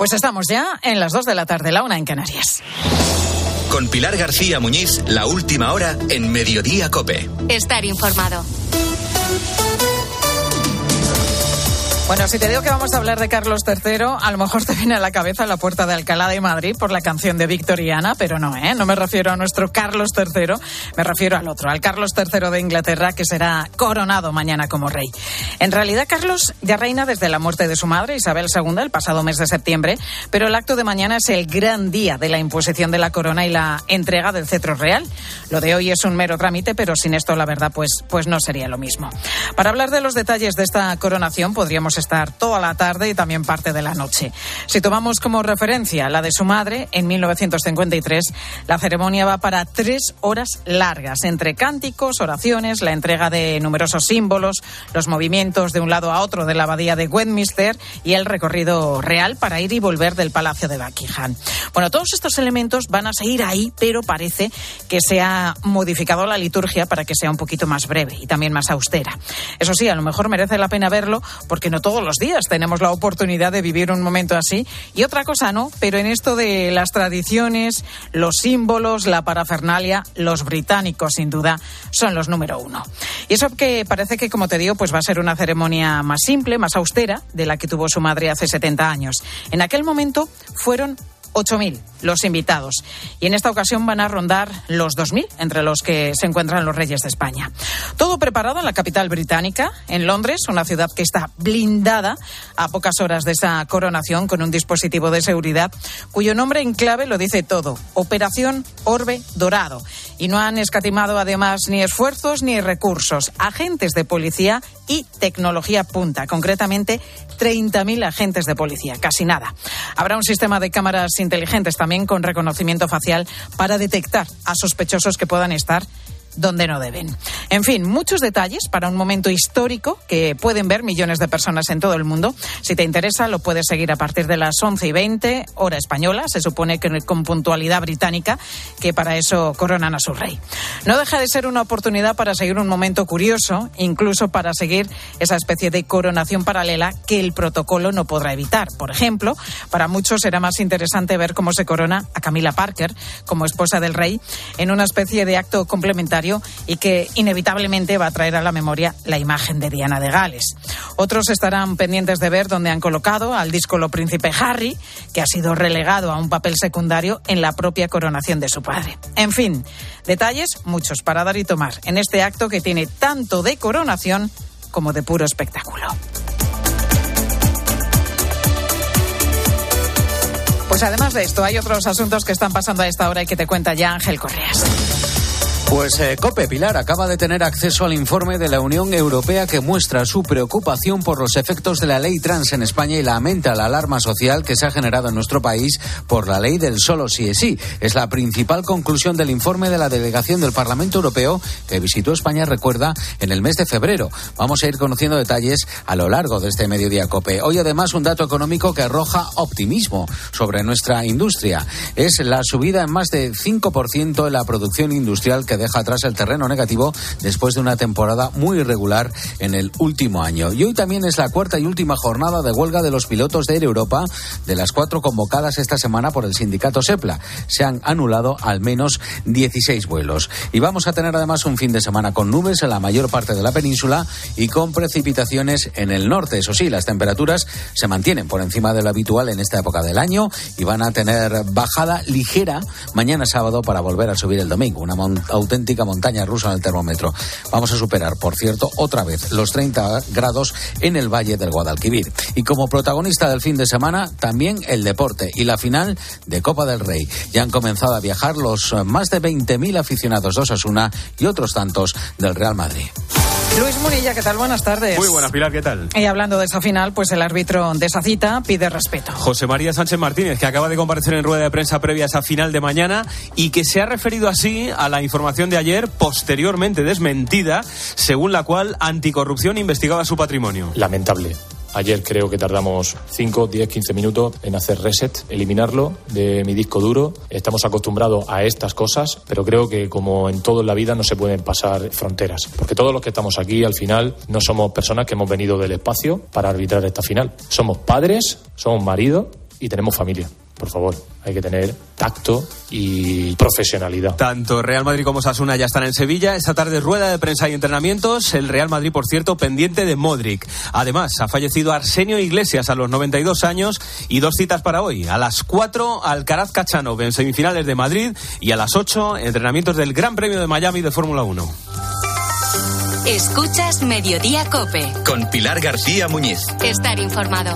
Pues estamos ya en las 2 de la tarde, la 1 en Canarias. Con Pilar García Muñiz, la última hora en Mediodía COPE. Estar informado. Bueno, si te digo que vamos a hablar de Carlos III, a lo mejor te viene a la cabeza la Puerta de Alcalá de Madrid por la canción de Victoriana, pero no, no me refiero a nuestro Carlos III, me refiero al otro, al Carlos III de Inglaterra, que será coronado mañana como rey. En realidad, Carlos ya reina desde la muerte de su madre, Isabel II, el pasado mes de septiembre, pero el acto de mañana es el gran día de la imposición de la corona y la entrega del cetro real. Lo de hoy es un mero trámite, pero sin esto, la verdad, pues no sería lo mismo. Para hablar de los detalles de esta coronación, podríamos estar toda la tarde y también parte de la noche. Si tomamos como referencia la de su madre, en 1953, la ceremonia va para 3 horas largas, entre cánticos, oraciones, la entrega de numerosos símbolos, los movimientos de un lado a otro de la abadía de Westminster y el recorrido real para ir y volver del Palacio de Buckingham. Bueno, todos estos elementos van a seguir ahí, pero parece que se ha modificado la liturgia para que sea un poquito más breve y también más austera. Eso sí, a lo mejor merece la pena verlo porque no todos los días tenemos la oportunidad de vivir un momento así y otra cosa no, pero en esto de las tradiciones, los símbolos, la parafernalia, los británicos sin duda son los número 1. Y eso que parece que, como te digo, pues va a ser una ceremonia más simple, más austera de la que tuvo su madre hace 70 años. En aquel momento fueron 8.000 los invitados y en esta ocasión van a rondar los 2.000, entre los que se encuentran los reyes de España. Todo preparado en la capital británica, en Londres, una ciudad que está blindada a pocas horas de esa coronación con un dispositivo de seguridad cuyo nombre en clave lo dice todo: Operación Orbe Dorado. Y no han escatimado además ni esfuerzos ni recursos. Agentes de policía y tecnología punta, concretamente 30.000 agentes de policía, casi nada. Habrá un sistema de cámaras inteligentes también con reconocimiento facial para detectar a sospechosos que puedan estar donde no deben. En fin, muchos detalles para un momento histórico que pueden ver millones de personas en todo el mundo. Si te interesa, lo puedes seguir a partir de las 11:20, hora española. Se supone que con puntualidad británica, que para eso coronan a su rey. No deja de ser una oportunidad para seguir un momento curioso, incluso para seguir esa especie de coronación paralela que el protocolo no podrá evitar. Por ejemplo, para muchos será más interesante ver cómo se corona a Camilla Parker como esposa del rey en una especie de acto complementario y que inevitablemente va a traer a la memoria la imagen de Diana de Gales. Otros estarán pendientes de ver dónde han colocado al díscolo príncipe Harry, que ha sido relegado a un papel secundario en la propia coronación de su padre. En fin, detalles muchos para dar y tomar en este acto que tiene tanto de coronación como de puro espectáculo. Pues además de esto, hay otros asuntos que están pasando a esta hora y que te cuenta ya Ángel Correas. Pues COPE, Pilar, acaba de tener acceso al informe de la Unión Europea que muestra su preocupación por los efectos de la ley trans en España y lamenta la alarma social que se ha generado en nuestro país por la ley del solo sí es sí. Es la principal conclusión del informe de la delegación del Parlamento Europeo que visitó España, recuerda, en el mes de febrero. Vamos a ir conociendo detalles a lo largo de este Mediodía COPE. Hoy, además, un dato económico que arroja optimismo sobre nuestra industria. Es la subida en más de 5% en la producción industrial que deja atrás el terreno negativo después de una temporada muy irregular en el último año. Y hoy también es la cuarta y última jornada de huelga de los pilotos de Air Europa, de las 4 convocadas esta semana por el sindicato SEPLA. Se han anulado al menos 16 vuelos. Y vamos a tener además un fin de semana con nubes en la mayor parte de la península y con precipitaciones en el norte. Eso sí, las temperaturas se mantienen por encima de lo habitual en esta época del año y van a tener bajada ligera mañana sábado para volver a subir el domingo. Una auténtica montaña rusa en el termómetro. Vamos a superar, por cierto, otra vez los 30 grados en el Valle del Guadalquivir. Y como protagonista del fin de semana, también el deporte y la final de Copa del Rey. Ya han comenzado a viajar los más de 20.000 aficionados de Osasuna y otros tantos del Real Madrid. Luis Munilla, ¿qué tal? Buenas tardes. Muy buenas, Pilar, ¿qué tal? Y hablando de esa final, pues el árbitro de esa cita pide respeto. José María Sánchez Martínez, que acaba de comparecer en rueda de prensa previa a esa final de mañana y que se ha referido así a la información de ayer, posteriormente desmentida, según la cual Anticorrupción investigaba su patrimonio. Lamentable. Ayer creo que tardamos 5, 10, 15 minutos en hacer reset, eliminarlo de mi disco duro. Estamos acostumbrados a estas cosas, pero creo que como en todo en la vida no se pueden pasar fronteras. Porque todos los que estamos aquí al final no somos personas que hemos venido del espacio para arbitrar esta final. Somos padres, somos maridos, y tenemos familia. Por favor, hay que tener tacto y profesionalidad. Tanto Real Madrid como Osasuna ya están en Sevilla. Esta tarde rueda de prensa y entrenamientos. El Real Madrid, por cierto, pendiente de Modric. Además, ha fallecido Arsenio Iglesias a los 92 años y 2 citas para hoy. A las 4, Alcaraz-Khachanov en semifinales de Madrid y a las 8, entrenamientos del Gran Premio de Miami de Fórmula 1. Escuchas Mediodía COPE. Con Pilar García Muñiz. Estar informado.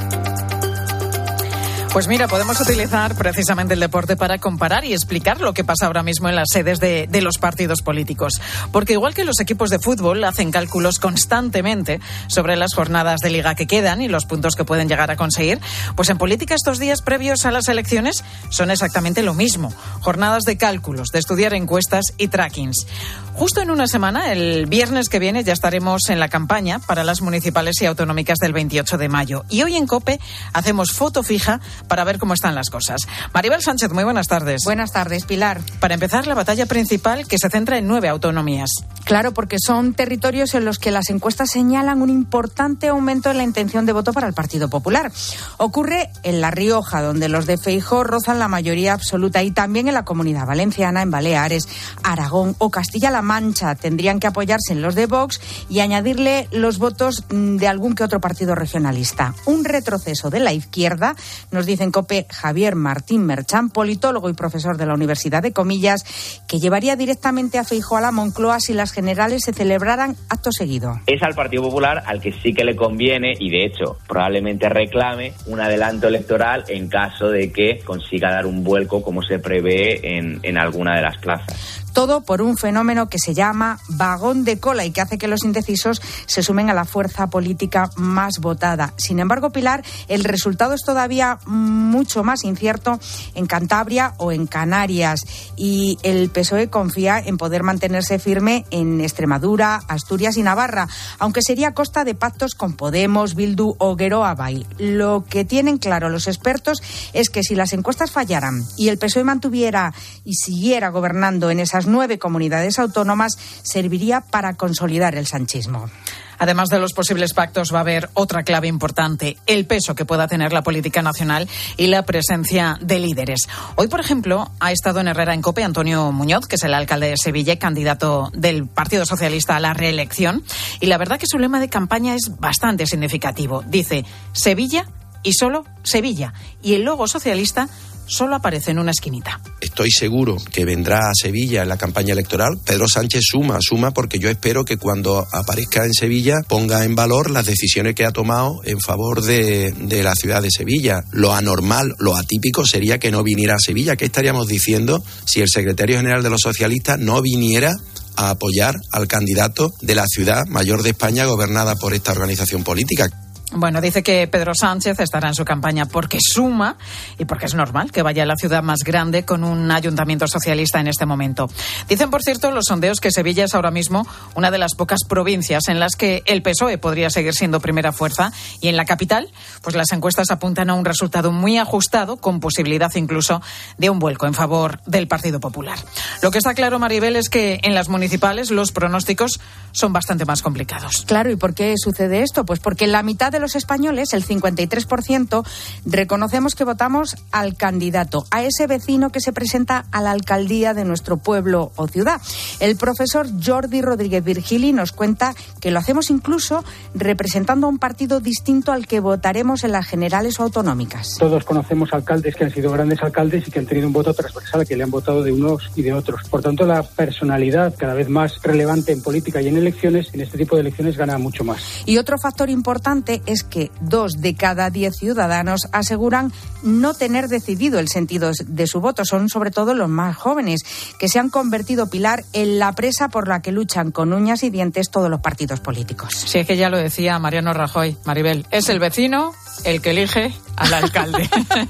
Pues mira, podemos utilizar precisamente el deporte para comparar y explicar lo que pasa ahora mismo en las sedes de los partidos políticos. Porque igual que los equipos de fútbol hacen cálculos constantemente sobre las jornadas de liga que quedan y los puntos que pueden llegar a conseguir, pues en política estos días previos a las elecciones son exactamente lo mismo. Jornadas de cálculos, de estudiar encuestas y trackings. Justo en una semana, el viernes que viene, ya estaremos en la campaña para las municipales y autonómicas del 28 de mayo. Y hoy en COPE hacemos foto fija para ver cómo están las cosas. Maribel Sánchez, muy buenas tardes. Buenas tardes, Pilar. Para empezar, la batalla principal que se centra en 9 autonomías. Claro, porque son territorios en los que las encuestas señalan un importante aumento en la intención de voto para el Partido Popular. Ocurre en La Rioja, donde los de Feijóo rozan la mayoría absoluta, y también en la Comunidad Valenciana, en Baleares, Aragón o Castilla-La Mancha. Tendrían que apoyarse en los de Vox y añadirle los votos de algún que otro partido regionalista. Un retroceso de la izquierda, nos dice en COPE Javier Martín Merchán, politólogo y profesor de la Universidad de Comillas, que llevaría directamente a Feijóo a la Moncloa si las generales se celebraran acto seguido. Es al Partido Popular al que sí que le conviene, y de hecho probablemente reclame un adelanto electoral en caso de que consiga dar un vuelco como se prevé en alguna de las plazas. Todo por un fenómeno que se llama vagón de cola y que hace que los indecisos se sumen a la fuerza política más votada. Sin embargo, Pilar, el resultado es todavía mucho más incierto en Cantabria o en Canarias, y el PSOE confía en poder mantenerse firme en Extremadura, Asturias y Navarra, aunque sería a costa de pactos con Podemos, Bildu o Geroa Bai. Lo que tienen claro los expertos es que si las encuestas fallaran y el PSOE mantuviera y siguiera gobernando en esas 9 comunidades autónomas, serviría para consolidar el sanchismo. Además de los posibles pactos, va a haber otra clave importante: el peso que pueda tener la política nacional y la presencia de líderes. Hoy, por ejemplo, ha estado en Herrera en COPE Antonio Muñoz, que es el alcalde de Sevilla, candidato del Partido Socialista a la reelección. Y la verdad que su lema de campaña es bastante significativo. Dice: Sevilla y solo Sevilla. Y el logo socialista solo aparece en una esquinita. Estoy seguro que vendrá a Sevilla en la campaña electoral. Pedro Sánchez suma, porque yo espero que cuando aparezca en Sevilla ponga en valor las decisiones que ha tomado en favor de la ciudad de Sevilla. Lo anormal, lo atípico sería que no viniera a Sevilla. ¿Qué estaríamos diciendo si el secretario general de los socialistas no viniera a apoyar al candidato de la ciudad mayor de España gobernada por esta organización política? Bueno, dice que Pedro Sánchez estará en su campaña porque suma y porque es normal que vaya a la ciudad más grande con un ayuntamiento socialista en este momento. Dicen, por cierto, los sondeos que Sevilla es ahora mismo una de las pocas provincias en las que el PSOE podría seguir siendo primera fuerza, y en la capital, pues las encuestas apuntan a un resultado muy ajustado, con posibilidad incluso de un vuelco en favor del Partido Popular. Lo que está claro, Maribel, es que en las municipales los pronósticos son bastante más complicados. Claro, ¿y por qué sucede esto? Pues porque la mitad de los españoles, el 53%, reconocemos que votamos al candidato, a ese vecino que se presenta a la alcaldía de nuestro pueblo o ciudad. El profesor Jordi Rodríguez Virgili nos cuenta que lo hacemos incluso representando a un partido distinto al que votaremos en las generales o autonómicas. Todos conocemos alcaldes que han sido grandes alcaldes y que han tenido un voto transversal, que le han votado de unos y de otros. Por tanto, la personalidad cada vez más relevante en política y en elecciones, en este tipo de elecciones, gana mucho más. Y otro factor importante es que 2 de cada 10 ciudadanos aseguran no tener decidido el sentido de su voto. Son sobre todo los más jóvenes, que se han convertido, Pilar, en la presa por la que luchan con uñas y dientes todos los partidos políticos. Sí, es que ya lo decía Mariano Rajoy, Maribel, es el vecino el que elige al alcalde.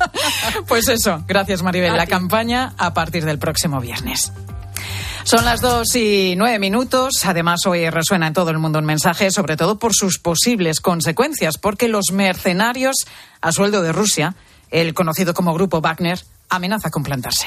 Pues eso, gracias, Maribel. La campaña a partir del próximo viernes. Son las 2:09. Además, hoy resuena en todo el mundo un mensaje, sobre todo por sus posibles consecuencias, porque los mercenarios a sueldo de Rusia, el conocido como Grupo Wagner, amenaza con plantarse.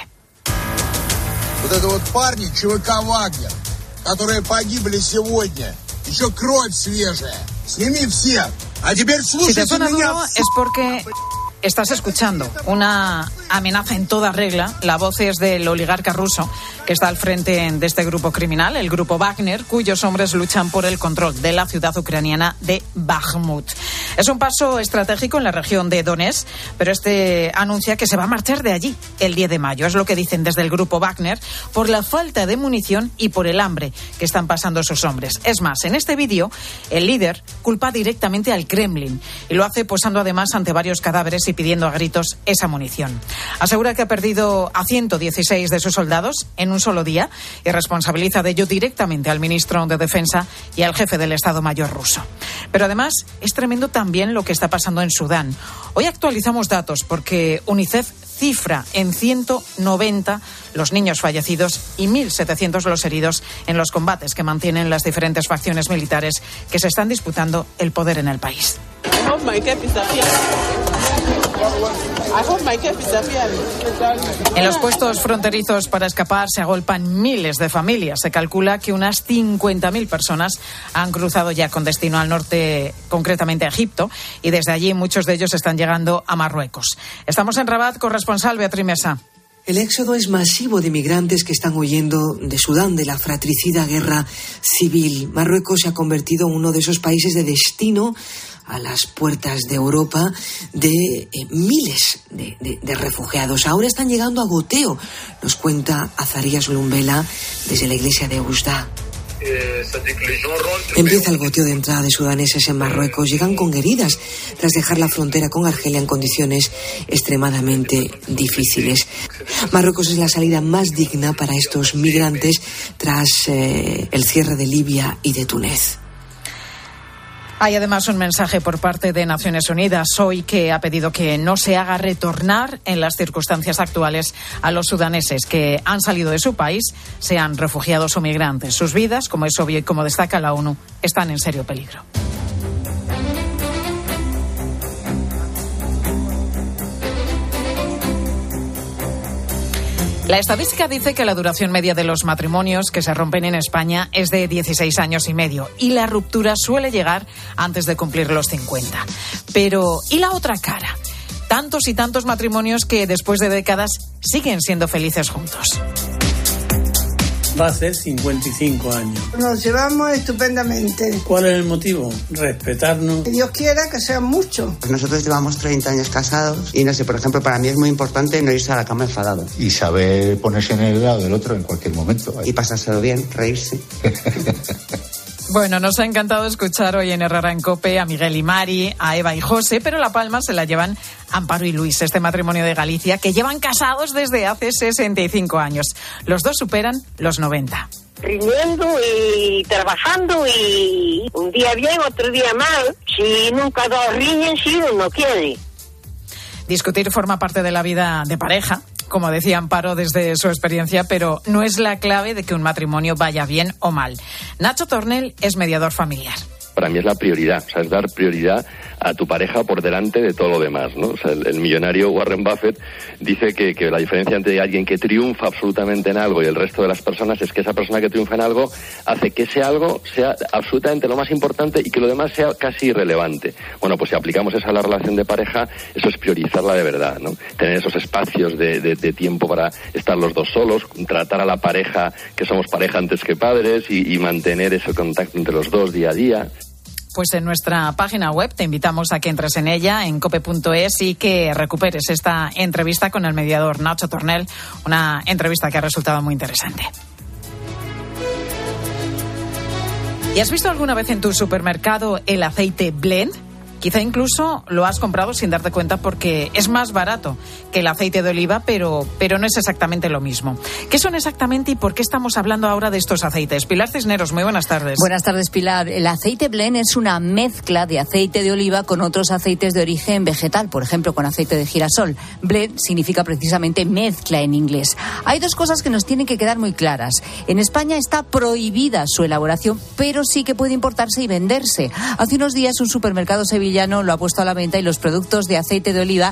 Si te suena duro es porque estás escuchando una amenaza en toda regla. La voz es del oligarca ruso que está al frente de este grupo criminal, el grupo Wagner, cuyos hombres luchan por el control de la ciudad ucraniana de Bakhmut. Es un paso estratégico en la región de Donetsk, pero este anuncia que se va a marchar de allí el 10 de mayo. Es lo que dicen desde el grupo Wagner, por la falta de munición y por el hambre que están pasando sus hombres. Es más, en este vídeo, el líder culpa directamente al Kremlin y lo hace posando además ante varios cadáveres y pidiendo a gritos esa munición. Asegura que ha perdido a 116 de sus soldados en un solo día y responsabiliza de ello directamente al ministro de Defensa y al jefe del Estado Mayor ruso. Pero además es tremendo también lo que está pasando en Sudán. Hoy actualizamos datos porque UNICEF cifra en 190 los niños fallecidos y 1.700 los heridos en los combates que mantienen las diferentes facciones militares que se están disputando el poder en el país. En los puestos fronterizos para escapar se agolpan miles de familias. Se calcula que unas 50.000 personas han cruzado ya con destino al norte, concretamente a Egipto, y desde allí muchos de ellos están llegando a Marruecos. Estamos en Rabat, corresponsal Beatriz Mesa. El éxodo es masivo de migrantes que están huyendo de Sudán, de la fratricida guerra civil. Marruecos se ha convertido en uno de esos países de destino a las puertas de Europa de miles de refugiados. Ahora están llegando a goteo, nos cuenta Azarías Lumbela desde la iglesia de Oujda. Empieza el goteo de entrada de sudaneses en Marruecos. Llegan con heridas tras dejar la frontera con Argelia en condiciones extremadamente difíciles. Marruecos es la salida más digna para estos migrantes tras el cierre de Libia y de Túnez. Hay además un mensaje por parte de Naciones Unidas hoy que ha pedido que no se haga retornar en las circunstancias actuales a los sudaneses que han salido de su país, sean refugiados o migrantes. Sus vidas, como es obvio y como destaca la ONU, están en serio peligro. La estadística dice que la duración media de los matrimonios que se rompen en España es de 16 años y medio y la ruptura suele llegar antes de cumplir los 50. Pero, ¿y la otra cara? Tantos y tantos matrimonios que después de décadas siguen siendo felices juntos. Va a ser 55 años. Nos llevamos estupendamente. ¿Cuál es el motivo? Respetarnos. Que Dios quiera que sean muchos. Nosotros llevamos 30 años casados y no sé, por ejemplo, para mí es muy importante no irse a la cama enfadado. Y saber ponerse en el lado del otro en cualquier momento. Y pasárselo bien, reírse. Bueno, nos ha encantado escuchar hoy en Herrera en COPE a Miguel y Mari, a Eva y José, pero la palma se la llevan Amparo y Luis, este matrimonio de Galicia, que llevan casados desde hace 65 años. Los dos superan los 90. Riñendo y trabajando y un día bien, otro día mal. Si nunca dos riñen, si uno no quiere. Discutir forma parte de la vida de pareja, como decía Amparo desde su experiencia, pero no es la clave de que un matrimonio vaya bien o mal. Nacho Tornel es mediador familiar. Para mí es la prioridad, o sea, es dar prioridad a tu pareja por delante de todo lo demás, ¿no? O sea, el millonario Warren Buffett dice que la diferencia entre alguien que triunfa absolutamente en algo y el resto de las personas es que esa persona que triunfa en algo hace que ese algo sea absolutamente lo más importante y que lo demás sea casi irrelevante. Bueno, pues si aplicamos eso a la relación de pareja, eso es priorizarla de verdad, ¿no? Tener esos espacios de tiempo para estar los dos solos, tratar a la pareja que somos pareja antes que padres y mantener ese contacto entre los dos día a día. Pues en nuestra página web te invitamos a que entres en ella, en cope.es, y que recuperes esta entrevista con el mediador Nacho Tornel, una entrevista que ha resultado muy interesante. ¿Y has visto alguna vez en tu supermercado el aceite Blend? Quizá incluso lo has comprado sin darte cuenta porque es más barato que el aceite de oliva, pero no es exactamente lo mismo. ¿Qué son exactamente y por qué estamos hablando ahora de estos aceites? Pilar Cisneros, muy buenas tardes. Buenas tardes, Pilar. El aceite Blend es una mezcla de aceite de oliva con otros aceites de origen vegetal, por ejemplo, con aceite de girasol. Blend significa precisamente mezcla en inglés. Hay dos cosas que nos tienen que quedar muy claras. En España está prohibida su elaboración, pero sí que puede importarse y venderse. Hace unos días un supermercado sevillano lo ha puesto a la venta y los productores de aceite de oliva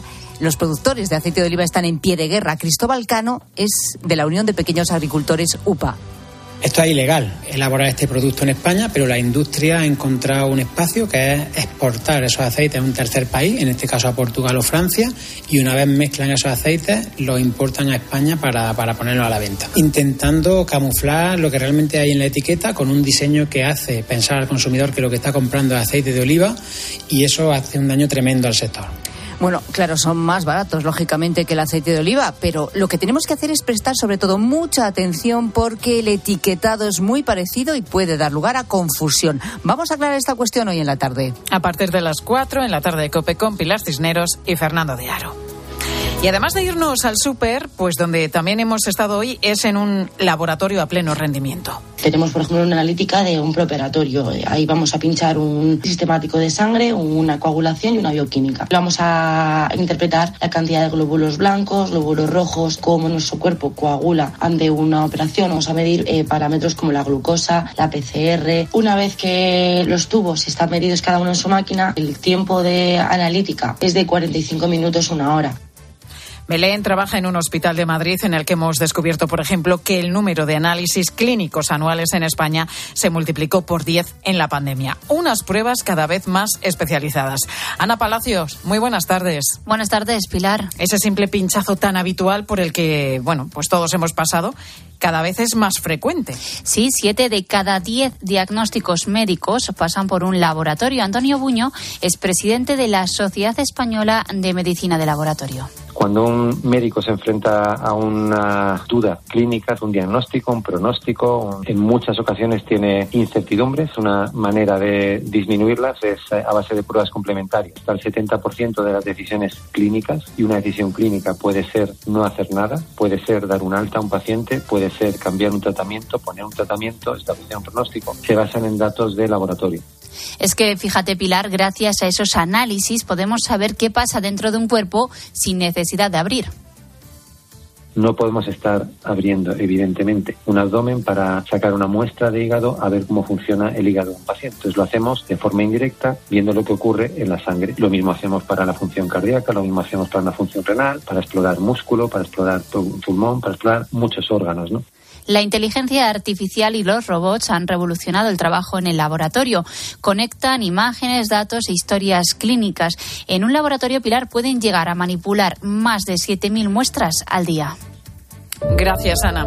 están en pie de guerra. Cristóbal Cano es de la Unión de Pequeños Agricultores UPA. Esto es ilegal, elaborar este producto en España, pero la industria ha encontrado un espacio que es exportar esos aceites a un tercer país, en este caso a Portugal o Francia, y una vez mezclan esos aceites, los importan a España para ponerlos a la venta, intentando camuflar lo que realmente hay en la etiqueta con un diseño que hace pensar al consumidor que lo que está comprando es aceite de oliva, y eso hace un daño tremendo al sector. Bueno, claro, son más baratos, lógicamente, que el aceite de oliva, pero lo que tenemos que hacer es prestar sobre todo mucha atención porque el etiquetado es muy parecido y puede dar lugar a confusión. Vamos a aclarar esta cuestión hoy en la tarde. A partir de las 4 en la tarde de COPE con Pilar Cisneros y Fernando de Aro. Y además de irnos al súper, pues donde también hemos estado hoy es en un laboratorio a pleno rendimiento. Tenemos, por ejemplo, una analítica de un preoperatorio. Ahí vamos a pinchar un sistemático de sangre, una coagulación y una bioquímica. Vamos a interpretar la cantidad de glóbulos blancos, glóbulos rojos, cómo nuestro cuerpo coagula ante una operación. Vamos a medir parámetros como la glucosa, la PCR. Una vez que los tubos están medidos cada uno en su máquina, el tiempo de analítica es de 45 minutos a 1 hora. Belén trabaja en un hospital de Madrid en el que hemos descubierto, por ejemplo, que el número de análisis clínicos anuales en España se multiplicó por 10 en la pandemia. Unas pruebas cada vez más especializadas. Ana Palacios, muy buenas tardes. Buenas tardes, Pilar. Ese simple pinchazo tan habitual por el que, pues todos hemos pasado, cada vez es más frecuente. Sí, 7 de cada 10 diagnósticos médicos pasan por un laboratorio. Antonio Buño es presidente de la Sociedad Española de Medicina de Laboratorio. Cuando un médico se enfrenta a una duda clínica, un diagnóstico, un pronóstico, en muchas ocasiones tiene incertidumbres. Una manera de disminuirlas es a base de pruebas complementarias. Hasta el 70% de las decisiones clínicas, y una decisión clínica puede ser no hacer nada, puede ser dar un alta a un paciente, puede ser cambiar un tratamiento, poner un tratamiento, establecer un pronóstico, se basan en datos de laboratorio. Es que, fíjate, Pilar, gracias a esos análisis podemos saber qué pasa dentro de un cuerpo sin necesidad de abrir. No podemos estar abriendo, evidentemente, un abdomen para sacar una muestra de hígado a ver cómo funciona el hígado de un paciente. Entonces lo hacemos de forma indirecta, viendo lo que ocurre en la sangre. Lo mismo hacemos para la función cardíaca, lo mismo hacemos para la función renal, para explorar músculo, para explorar pulmón, para explorar muchos órganos, ¿no? La inteligencia artificial y los robots han revolucionado el trabajo en el laboratorio. Conectan imágenes, datos e historias clínicas. En un laboratorio, Pilar, pueden llegar a manipular más de 7.000 muestras al día. Gracias, Ana.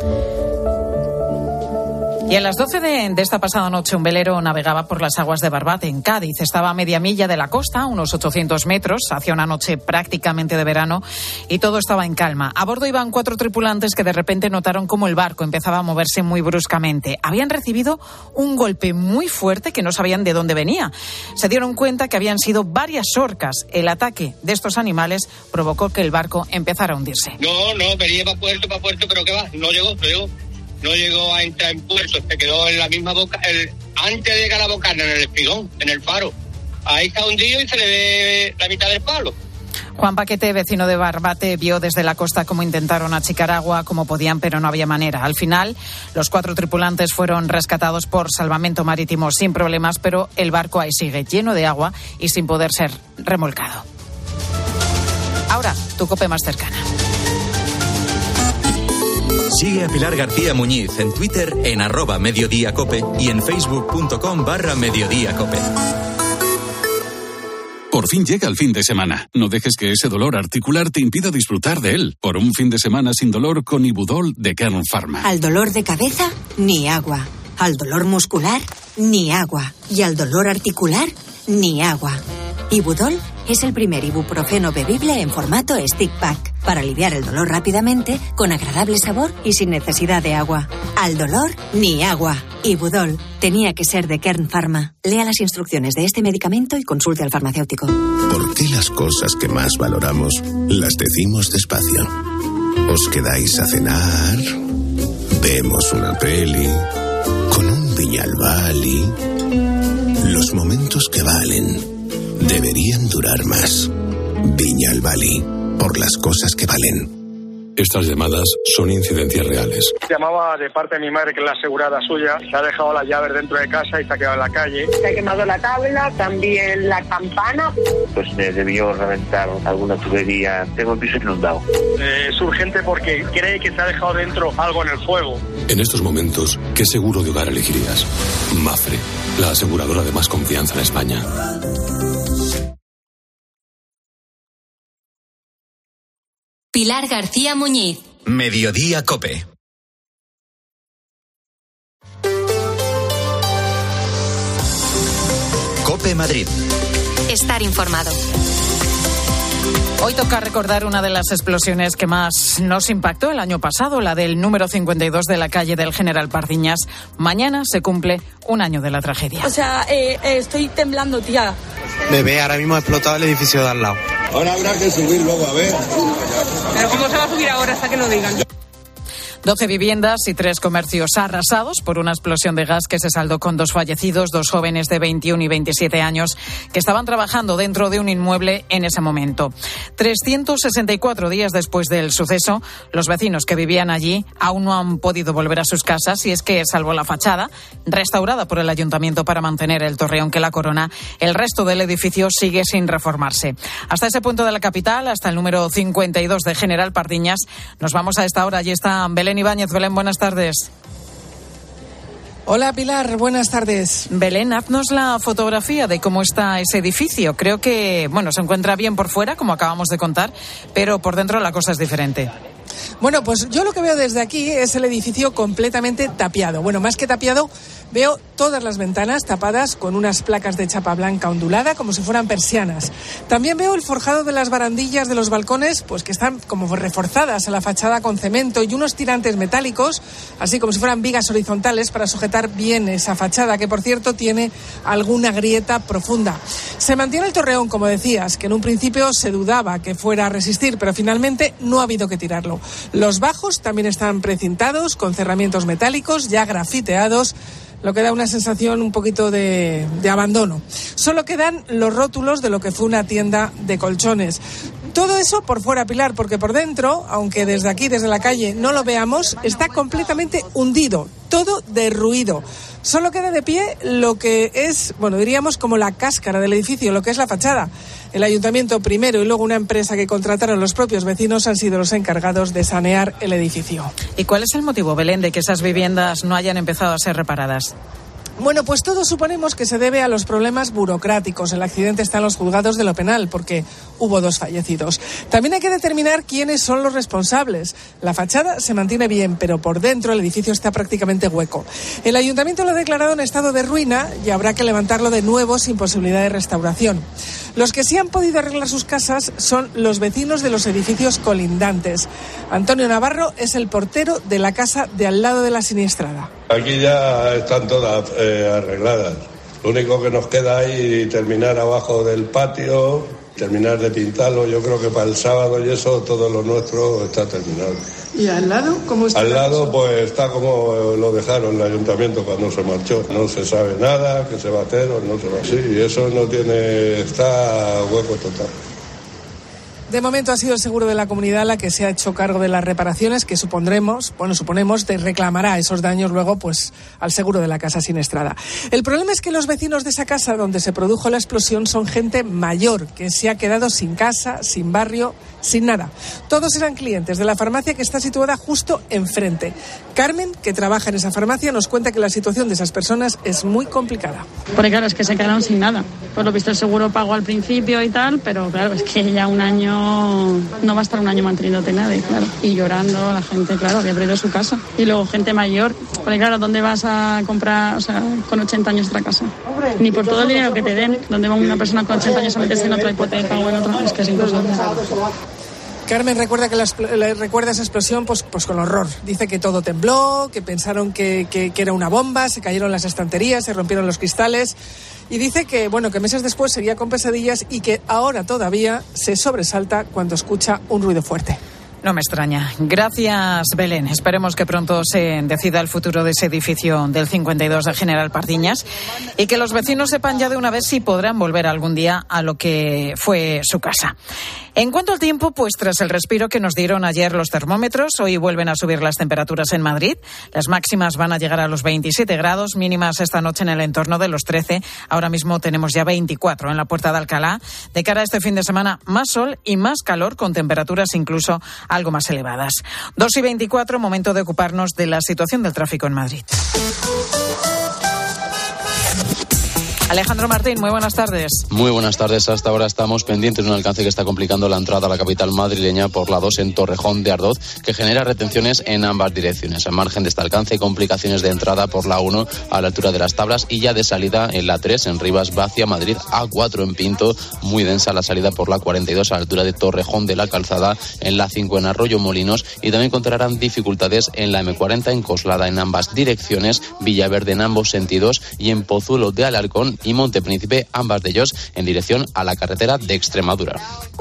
Y a las 12 de esta pasada noche un velero navegaba por las aguas de Barbate, en Cádiz. Estaba a media milla de la costa, unos 800 metros, hacia una noche prácticamente de verano, y todo estaba en calma. A bordo iban 4 tripulantes que de repente notaron cómo el barco empezaba a moverse muy bruscamente. Habían recibido un golpe muy fuerte que no sabían de dónde venía. Se dieron cuenta que habían sido varias orcas. El ataque de estos animales provocó que el barco empezara a hundirse. No, venía para puerto, pero ¿qué va? No llegó a entrar en puerto, se quedó en la misma boca, antes de llegar a la bocana, en el espigón, en el faro. Ahí está hundido y se le ve la mitad del palo. Juan Paquete, vecino de Barbate, vio desde la costa cómo intentaron achicar agua como podían, pero no había manera. Al final, los 4 tripulantes fueron rescatados por salvamento marítimo sin problemas, pero el barco ahí sigue lleno de agua y sin poder ser remolcado. Ahora, tu COPE más cercana. Sigue a Pilar García Muñiz en Twitter en @mediodíacope y en facebook.com/mediodíacope. Por fin llega el fin de semana. No dejes que ese dolor articular te impida disfrutar de él. Por un fin de semana sin dolor con Ibudol de Kern Pharma. Al dolor de cabeza, ni agua. Al dolor muscular, ni agua. Y al dolor articular, ni agua. Ibudol es el primer ibuprofeno bebible en formato stick pack para aliviar el dolor rápidamente, con agradable sabor y sin necesidad de agua. Al dolor, ni agua. Ibudol tenía que ser de Kern Pharma. Lea las instrucciones de este medicamento y consulte al farmacéutico. ¿Por qué las cosas que más valoramos las decimos despacio? ¿Os quedáis a cenar? ¿Vemos una peli? ¿Con un Viñalbali? Los momentos que valen deberían durar más. Viñalbali, por las cosas que valen. Estas llamadas son incidencias reales. Llamaba de parte de mi madre, que es la asegurada suya, se ha dejado las llaves dentro de casa y se ha quedado en la calle. Se ha quemado la tabla, también la campana. Pues me debió reventar alguna tubería. Tengo el piso inundado. Es urgente porque cree que se ha dejado dentro algo en el fuego. En estos momentos, ¿qué seguro de hogar elegirías? Mapfre, la aseguradora de más confianza en España. Pilar García Muñiz. Mediodía COPE. COPE Madrid. Estar informado. Hoy toca recordar una de las explosiones que más nos impactó el año pasado, la del número 52 de la calle del General Pardiñas. Mañana se cumple un año de la tragedia. O sea, estoy temblando, tía. Bebé, ahora mismo ha explotado el edificio de al lado. Ahora habrá que subir luego, a ver. Pero ¿cómo se va a subir ahora hasta que lo digan? 12 viviendas y 3 comercios arrasados por una explosión de gas que se saldó con 2 fallecidos, 2 jóvenes de 21 y 27 años que estaban trabajando dentro de un inmueble en ese momento. 364 días después del suceso, los vecinos que vivían allí aún no han podido volver a sus casas, y es que, salvo la fachada, restaurada por el ayuntamiento para mantener el torreón que la corona, el resto del edificio sigue sin reformarse. Hasta ese punto de la capital, hasta el número 52 de General Pardiñas, nos vamos a esta hora. Allí está Belén Ibáñez. Belén, buenas tardes. Hola Pilar, buenas tardes. Belén, haznos la fotografía de cómo está ese edificio. Creo que, se encuentra bien por fuera, como acabamos de contar, pero por dentro la cosa es diferente. Bueno, pues yo lo que veo desde aquí es el edificio completamente tapiado. Bueno, más que tapiado, veo todas las ventanas tapadas con unas placas de chapa blanca ondulada como si fueran persianas. También veo el forjado de las barandillas de los balcones, pues que están como reforzadas a la fachada con cemento, y unos tirantes metálicos, así como si fueran vigas horizontales para sujetar bien esa fachada, que por cierto tiene alguna grieta profunda. Se mantiene el torreón, como decías, que en un principio se dudaba que fuera a resistir, pero finalmente no ha habido que tirarlo. Los bajos también están precintados con cerramientos metálicos ya grafiteados, lo que da una sensación un poquito de abandono. Solo quedan los rótulos de lo que fue una tienda de colchones. Todo eso por fuera, Pilar, porque por dentro, aunque desde aquí, desde la calle, no lo veamos, está completamente hundido, todo derruido. Solo queda de pie lo que es, diríamos como la cáscara del edificio, lo que es la fachada. El ayuntamiento primero y luego una empresa que contrataron los propios vecinos han sido los encargados de sanear el edificio. ¿Y cuál es el motivo, Belén, de que esas viviendas no hayan empezado a ser reparadas? Bueno, pues todos suponemos que se debe a los problemas burocráticos. El accidente está en los juzgados de lo penal porque hubo 2 fallecidos. También hay que determinar quiénes son los responsables. La fachada se mantiene bien, pero por dentro el edificio está prácticamente hueco. El ayuntamiento lo ha declarado en estado de ruina y habrá que levantarlo de nuevo sin posibilidad de restauración. Los que sí han podido arreglar sus casas son los vecinos de los edificios colindantes. Antonio Navarro es el portero de la casa de al lado de la siniestrada. Aquí ya están todas arregladas. Lo único que nos queda ahí terminar abajo del patio, terminar de pintarlo. Yo creo que para el sábado y eso todo lo nuestro está terminado. ¿Y al lado cómo está? Al lado pues está como lo dejaron el ayuntamiento cuando se marchó. No se sabe nada, qué se va a hacer o no se va a hacer. Sí, eso no tiene, está hueco total. De momento ha sido el seguro de la comunidad la que se ha hecho cargo de las reparaciones que suponemos, reclamará esos daños luego al seguro de la casa siniestrada. El problema es que los vecinos de esa casa donde se produjo la explosión son gente mayor que se ha quedado sin casa, sin barrio, sin nada. Todos eran clientes de la farmacia que está situada justo enfrente. Carmen, que trabaja en esa farmacia, nos cuenta que la situación de esas personas es muy complicada. Porque claro, es que se quedaron sin nada. Por lo visto el seguro pagó al principio y tal, pero claro, es que ya un año no va a estar un año manteniéndote nadie, claro. Y llorando la gente, claro, que ha perdido su casa. Y luego gente mayor, porque claro, ¿dónde vas a comprar, con 80 años otra casa? Ni por todo el dinero que te den, ¿dónde va una persona con 80 años a meterse en otra hipoteca o en otra? Es que es imposible. Carmen recuerda recuerda esa explosión pues con horror. Dice que todo tembló, que pensaron que era una bomba, se cayeron las estanterías, se rompieron los cristales. Y dice que meses después seguía con pesadillas y que ahora todavía se sobresalta cuando escucha un ruido fuerte. No me extraña. Gracias, Belén. Esperemos que pronto se decida el futuro de ese edificio del 52 de General Pardiñas y que los vecinos sepan ya de una vez si podrán volver algún día a lo que fue su casa. En cuanto al tiempo, pues tras el respiro que nos dieron ayer los termómetros, hoy vuelven a subir las temperaturas en Madrid. Las máximas van a llegar a los 27 grados, mínimas esta noche en el entorno de los 13. Ahora mismo tenemos ya 24 en la Puerta de Alcalá. De cara a este fin de semana, más sol y más calor, con temperaturas incluso algo más elevadas. 2:24, momento de ocuparnos de la situación del tráfico en Madrid. Alejandro Martín, muy buenas tardes. Muy buenas tardes. Hasta ahora estamos pendientes de un alcance que está complicando la entrada a la capital madrileña por la 2 en Torrejón de Ardoz, que genera retenciones en ambas direcciones. Al margen de este alcance hay complicaciones de entrada por la 1 a la altura de las Tablas y ya de salida en la 3 en Rivas hacia Madrid, A4 en Pinto, muy densa la salida por la 42 a la altura de Torrejón de la Calzada, en la 5 en Arroyo Molinos, y también encontrarán dificultades en la M40 en Coslada en ambas direcciones, Villaverde en ambos sentidos y en Pozuelo de Alarcón y Monte Príncipe, ambas de ellos en dirección a la carretera de Extremadura.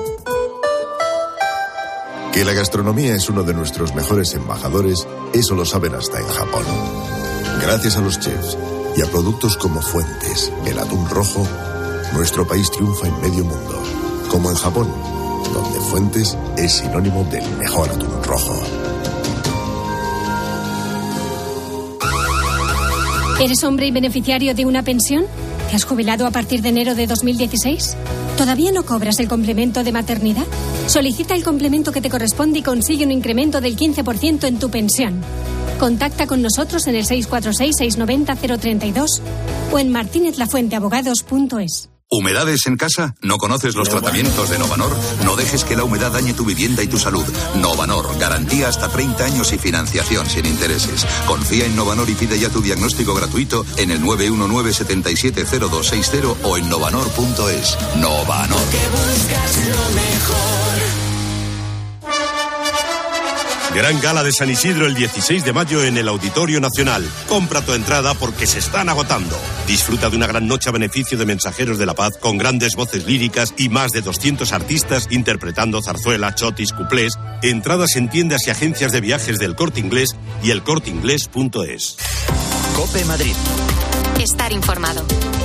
Que la gastronomía es uno de nuestros mejores embajadores, eso lo saben hasta en Japón. Gracias a los chefs y a productos como Fuentes, el atún rojo, nuestro país triunfa en medio mundo, como en Japón, donde Fuentes es sinónimo del mejor atún rojo. ¿Eres hombre y beneficiario de una pensión? ¿Te has jubilado a partir de enero de 2016? ¿Todavía no cobras el complemento de maternidad? Solicita el complemento que te corresponde y consigue un incremento del 15% en tu pensión. Contacta con nosotros en el 646-690-032 o en martinezlafuenteabogados.es. ¿Humedades en casa? ¿No conoces los tratamientos de Novanor? No dejes que la humedad dañe tu vivienda y tu salud. Novanor, garantía hasta 30 años y financiación sin intereses. Confía en Novanor y pide ya tu diagnóstico gratuito en el 919-770260 o en novanor.es. Novanor. Que buscas lo mejor. Gran gala de San Isidro el 16 de mayo en el Auditorio Nacional. Compra tu entrada porque se están agotando. Disfruta de una gran noche a beneficio de Mensajeros de la Paz con grandes voces líricas y más de 200 artistas interpretando zarzuela, chotis, cuplés. Entradas en tiendas y agencias de viajes del Corte Inglés y elcorteinglés.es. COPE Madrid. Estar informado.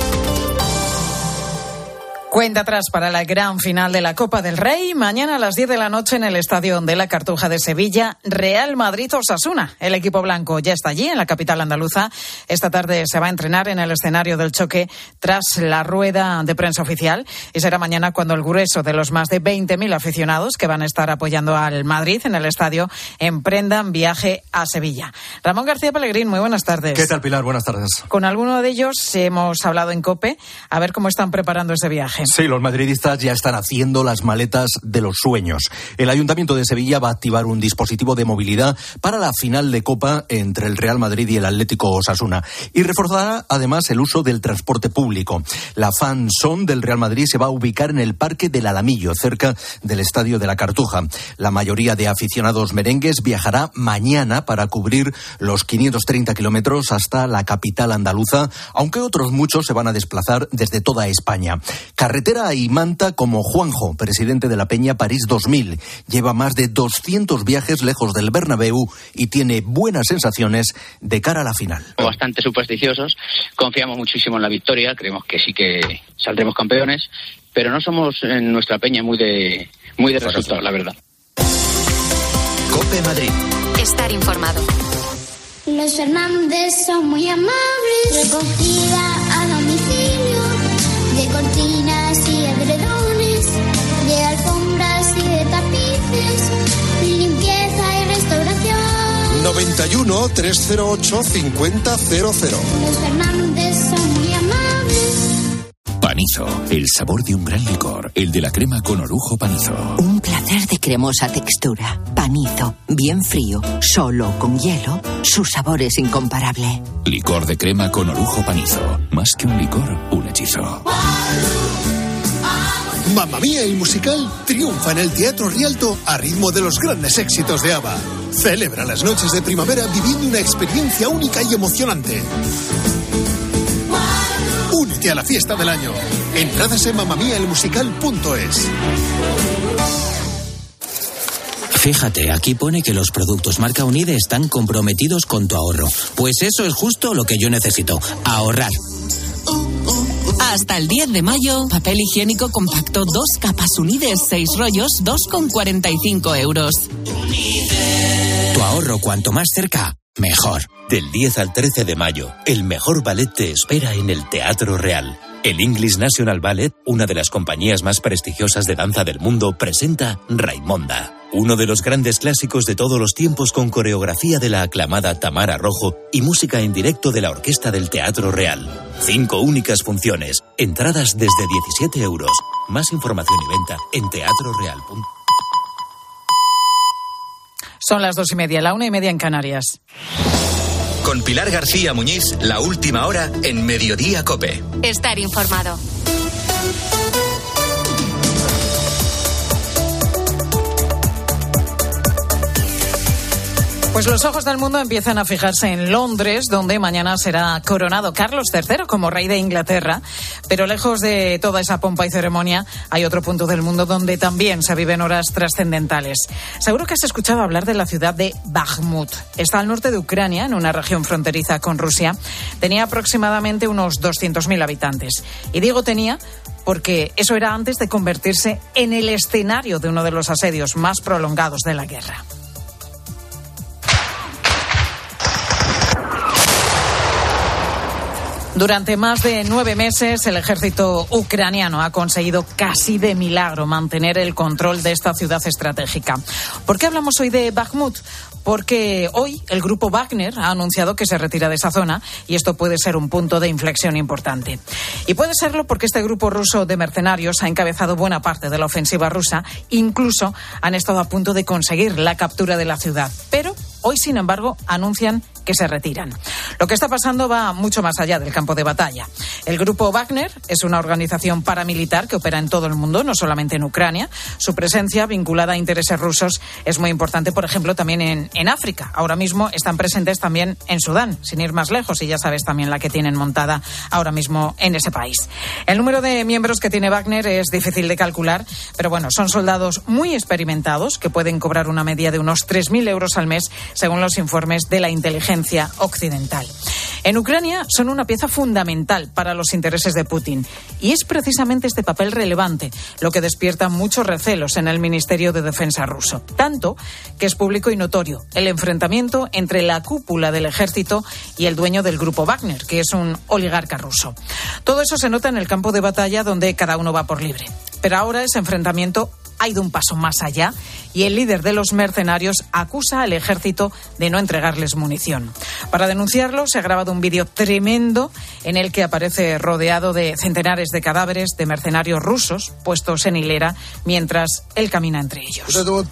Cuenta atrás para la gran final de la Copa del Rey. Mañana a las 10 de la noche en el Estadio de la Cartuja de Sevilla, Real Madrid-Osasuna. El equipo blanco ya está allí, en la capital andaluza. Esta tarde se va a entrenar en el escenario del choque tras la rueda de prensa oficial. Y será mañana cuando el grueso de los más de 20.000 aficionados que van a estar apoyando al Madrid en el estadio emprendan viaje a Sevilla. Ramón García Pellegrín, muy buenas tardes. ¿Qué tal, Pilar? Buenas tardes. Con alguno de ellos hemos hablado en COPE, a ver cómo están preparando ese viaje. Sí, los madridistas ya están haciendo las maletas de los sueños. El Ayuntamiento de Sevilla va a activar un dispositivo de movilidad para la final de Copa entre el Real Madrid y el Atlético Osasuna y reforzará además el uso del transporte público. La fan zone del Real Madrid se va a ubicar en el Parque del Alamillo, cerca del Estadio de la Cartuja. La mayoría de aficionados merengues viajará mañana para cubrir los 530 kilómetros hasta la capital andaluza, aunque otros muchos se van a desplazar desde toda España. Carretera y manta como Juanjo, presidente de la Peña París 2000. Lleva más de 200 viajes lejos del Bernabéu y tiene buenas sensaciones de cara a la final. Bastante supersticiosos, confiamos muchísimo en la victoria, creemos que sí que saldremos campeones, pero no somos en nuestra Peña muy de resultados, la verdad. COPE Madrid. Estar informado. Los Fernández son muy amables, recogida a domicilio, de cortinas y edredones, de alfombras y de tapices, limpieza y restauración. 91 308 5000. Los Fernández son muy amables. Panizo, el sabor de un gran licor, el de la crema con orujo Panizo. Un placer de cremosa textura. Panizo, bien frío, solo con hielo, su sabor es incomparable. Licor de crema con orujo Panizo. Más que un licor, un hechizo. Mamma Mía, el musical, triunfa en el Teatro Rialto a ritmo de los grandes éxitos de ABBA. Celebra las noches de primavera viviendo una experiencia única y emocionante. Únete a la fiesta del año. Entradas en mamamiaelmusical.es. Fíjate, aquí pone que los productos marca Unide están comprometidos con tu ahorro. Pues eso es justo lo que yo necesito, ahorrar. Hasta el 10 de mayo, papel higiénico compacto 2 capas Unides 6 rollos, 2,45 euros. Tu ahorro cuanto más cerca, mejor. Del 10 al 13 de mayo, el mejor ballet te espera en el Teatro Real. El English National Ballet, una de las compañías más prestigiosas de danza del mundo, presenta Raimonda, uno de los grandes clásicos de todos los tiempos con coreografía de la aclamada Tamara Rojo y música en directo de la Orquesta del Teatro Real. 5 únicas funciones, entradas desde 17 euros. Más información y venta en teatroreal.com. Son las 2:30, la 1:30 en Canarias. Con Pilar García Muñiz, la última hora en Mediodía COPE. Estar informado. Pues los ojos del mundo empiezan a fijarse en Londres, donde mañana será coronado Carlos III como rey de Inglaterra. Pero lejos de toda esa pompa y ceremonia, hay otro punto del mundo donde también se viven horas trascendentales. Seguro que has escuchado hablar de la ciudad de Bakhmut. Está al norte de Ucrania, en una región fronteriza con Rusia. Tenía aproximadamente unos 200.000 habitantes. Y digo tenía porque eso era antes de convertirse en el escenario de uno de los asedios más prolongados de la guerra. Durante más de 9 meses, el ejército ucraniano ha conseguido casi de milagro mantener el control de esta ciudad estratégica. ¿Por qué hablamos hoy de Bakhmut? Porque hoy el grupo Wagner ha anunciado que se retira de esa zona y esto puede ser un punto de inflexión importante. Y puede serlo porque este grupo ruso de mercenarios ha encabezado buena parte de la ofensiva rusa, incluso han estado a punto de conseguir la captura de la ciudad. Pero hoy, sin embargo, anuncian que se retiran. Lo que está pasando va mucho más allá del campo de batalla. El grupo Wagner es una organización paramilitar que opera en todo el mundo, no solamente en Ucrania. Su presencia vinculada a intereses rusos es muy importante, por ejemplo, también en África. Ahora mismo están presentes también en Sudán, sin ir más lejos, y ya sabes también la que tienen montada ahora mismo en ese país. El número de miembros que tiene Wagner es difícil de calcular, pero bueno, son soldados muy experimentados que pueden cobrar una media de unos 3.000 euros al mes, según los informes de la inteligencia occidental. En Ucrania son una pieza fundamental para los intereses de Putin y es precisamente este papel relevante lo que despierta muchos recelos en el Ministerio de Defensa ruso. Tanto que es público y notorio el enfrentamiento entre la cúpula del ejército y el dueño del grupo Wagner, que es un oligarca ruso. Todo eso se nota en el campo de batalla donde cada uno va por libre. Pero ahora ese enfrentamiento ha ido un paso más allá y el líder de los mercenarios acusa al ejército de no entregarles munición. Para denunciarlo se ha grabado un vídeo tremendo en el que aparece rodeado de centenares de cadáveres de mercenarios rusos puestos en hilera mientras él camina entre ellos.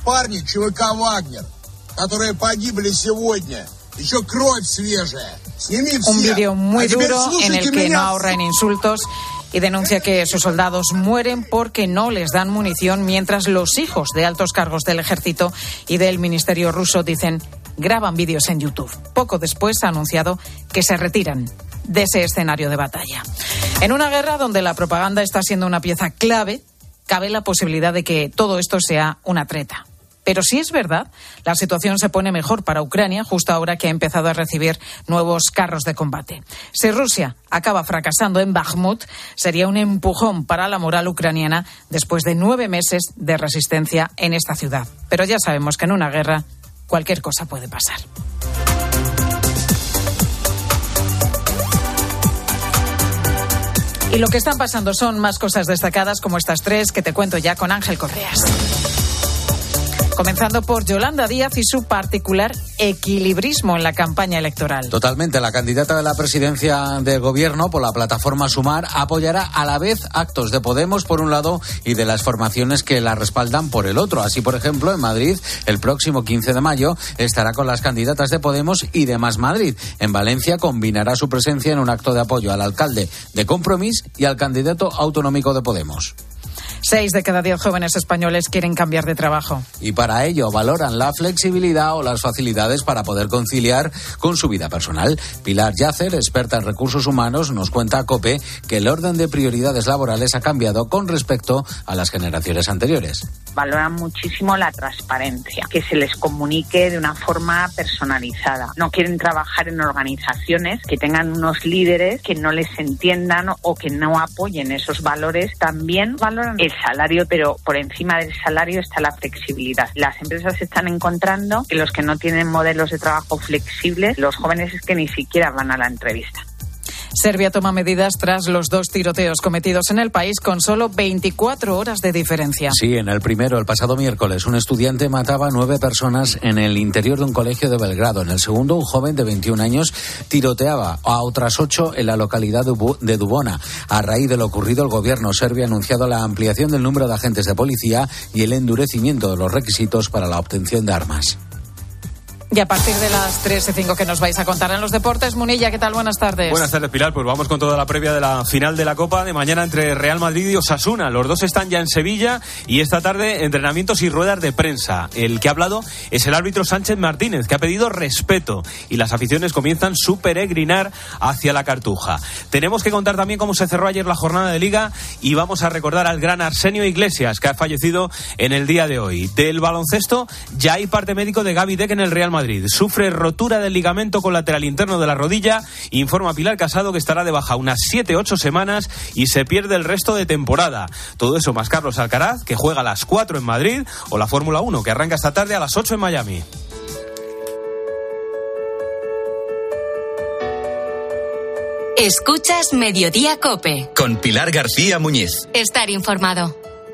Un vídeo muy duro en el que no ahorra en insultos y denuncia que sus soldados mueren porque no les dan munición, mientras los hijos de altos cargos del ejército y del ministerio ruso dicen graban vídeos en YouTube. Poco después ha anunciado que se retiran de ese escenario de batalla. En una guerra donde la propaganda está siendo una pieza clave, cabe la posibilidad de que todo esto sea una treta. Pero si es verdad, la situación se pone mejor para Ucrania justo ahora que ha empezado a recibir nuevos carros de combate. Si Rusia acaba fracasando en Bakhmut, sería un empujón para la moral ucraniana después de 9 meses de resistencia en esta ciudad. Pero ya sabemos que en una guerra cualquier cosa puede pasar. Y lo que están pasando son más cosas destacadas como estas 3 que te cuento ya con Ángel Correas. Comenzando por Yolanda Díaz y su particular equilibrismo en la campaña electoral. Totalmente. La candidata de la presidencia del gobierno por la plataforma Sumar apoyará a la vez actos de Podemos por un lado y de las formaciones que la respaldan por el otro. Así, por ejemplo, en Madrid, el próximo 15 de mayo estará con las candidatas de Podemos y de Más Madrid. En Valencia combinará su presencia en un acto de apoyo al alcalde de Compromís y al candidato autonómico de Podemos. 6 de cada 10 jóvenes españoles quieren cambiar de trabajo. Y para ello valoran la flexibilidad o las facilidades para poder conciliar con su vida personal. Pilar Yacer, experta en recursos humanos, nos cuenta a COPE que el orden de prioridades laborales ha cambiado con respecto a las generaciones anteriores. Valoran muchísimo la transparencia, que se les comunique de una forma personalizada. No quieren trabajar en organizaciones que tengan unos líderes que no les entiendan o que no apoyen esos valores. También valoran el salario, pero por encima del salario está la flexibilidad. Las empresas están encontrando que los que no tienen modelos de trabajo flexibles, los jóvenes es que ni siquiera van a la entrevista. Serbia toma medidas tras los 2 tiroteos cometidos en el país con solo 24 horas de diferencia. Sí, en el primero, el pasado miércoles, un estudiante mataba a 9 personas en el interior de un colegio de Belgrado. En el segundo, un joven de 21 años tiroteaba a otras 8 en la localidad de Dubona. A raíz de lo ocurrido, el gobierno serbio ha anunciado la ampliación del número de agentes de policía y el endurecimiento de los requisitos para la obtención de armas. Y a partir de las 3:05 que nos vais a contar en los deportes, Munilla, ¿qué tal? Buenas tardes. Buenas tardes, Pilar. Pues vamos con toda la previa de la final de la Copa de mañana entre Real Madrid y Osasuna. Los dos están ya en Sevilla y esta tarde entrenamientos y ruedas de prensa. El que ha hablado es el árbitro Sánchez Martínez, que ha pedido respeto y las aficiones comienzan su peregrinar hacia la Cartuja. Tenemos que contar también cómo se cerró ayer la jornada de Liga y vamos a recordar al gran Arsenio Iglesias, que ha fallecido en el día de hoy. Del baloncesto ya hay parte médico de Gaby Deck en el Real Madrid. Sufre rotura del ligamento colateral interno de la rodilla. Informa Pilar Casado que estará de baja unas 7-8 semanas y se pierde el resto de temporada. Todo eso más Carlos Alcaraz, que juega a las 4 en Madrid, o la Fórmula 1, que arranca esta tarde a las 8 en Miami. Escuchas Mediodía COPE. Con Pilar García Muñiz. Estar informado.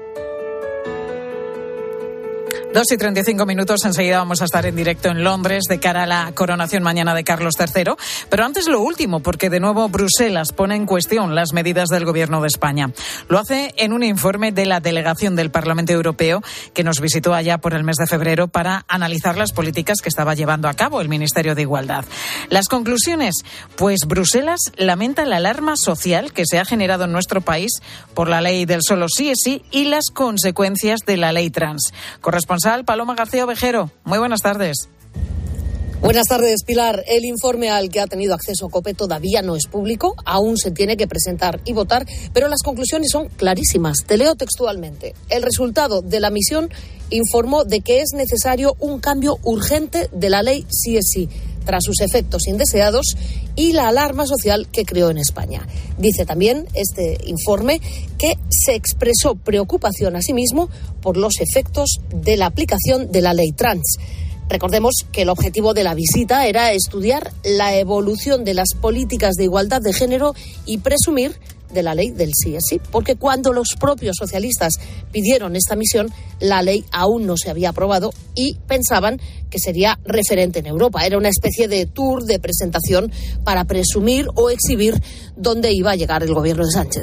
2:35, enseguida vamos a estar en directo en Londres de cara a la coronación mañana de Carlos III. Pero antes lo último, porque de nuevo Bruselas pone en cuestión las medidas del Gobierno de España. Lo hace en un informe de la delegación del Parlamento Europeo que nos visitó allá por el mes de febrero para analizar las políticas que estaba llevando a cabo el Ministerio de Igualdad. Las conclusiones, pues Bruselas lamenta la alarma social que se ha generado en nuestro país por la ley del solo sí es sí y las consecuencias de la ley trans. Corresponsal Paloma García Ovejero, muy buenas tardes. Buenas tardes, Pilar. El informe al que ha tenido acceso COPE todavía no es público, aún se tiene que presentar y votar, pero las conclusiones son clarísimas. Te leo textualmente. El resultado de la misión informó de que es necesario un cambio urgente de la ley sí es sí, tras sus efectos indeseados y la alarma social que creó en España. Dice también este informe que se expresó preocupación asimismo por los efectos de la aplicación de la ley trans. Recordemos que el objetivo de la visita era estudiar la evolución de las políticas de igualdad de género y presumir de la ley del sí es sí, porque cuando los propios socialistas pidieron esta misión, la ley aún no se había aprobado y pensaban que sería referente en Europa. Era una especie de tour de presentación para presumir o exhibir dónde iba a llegar el gobierno de Sánchez.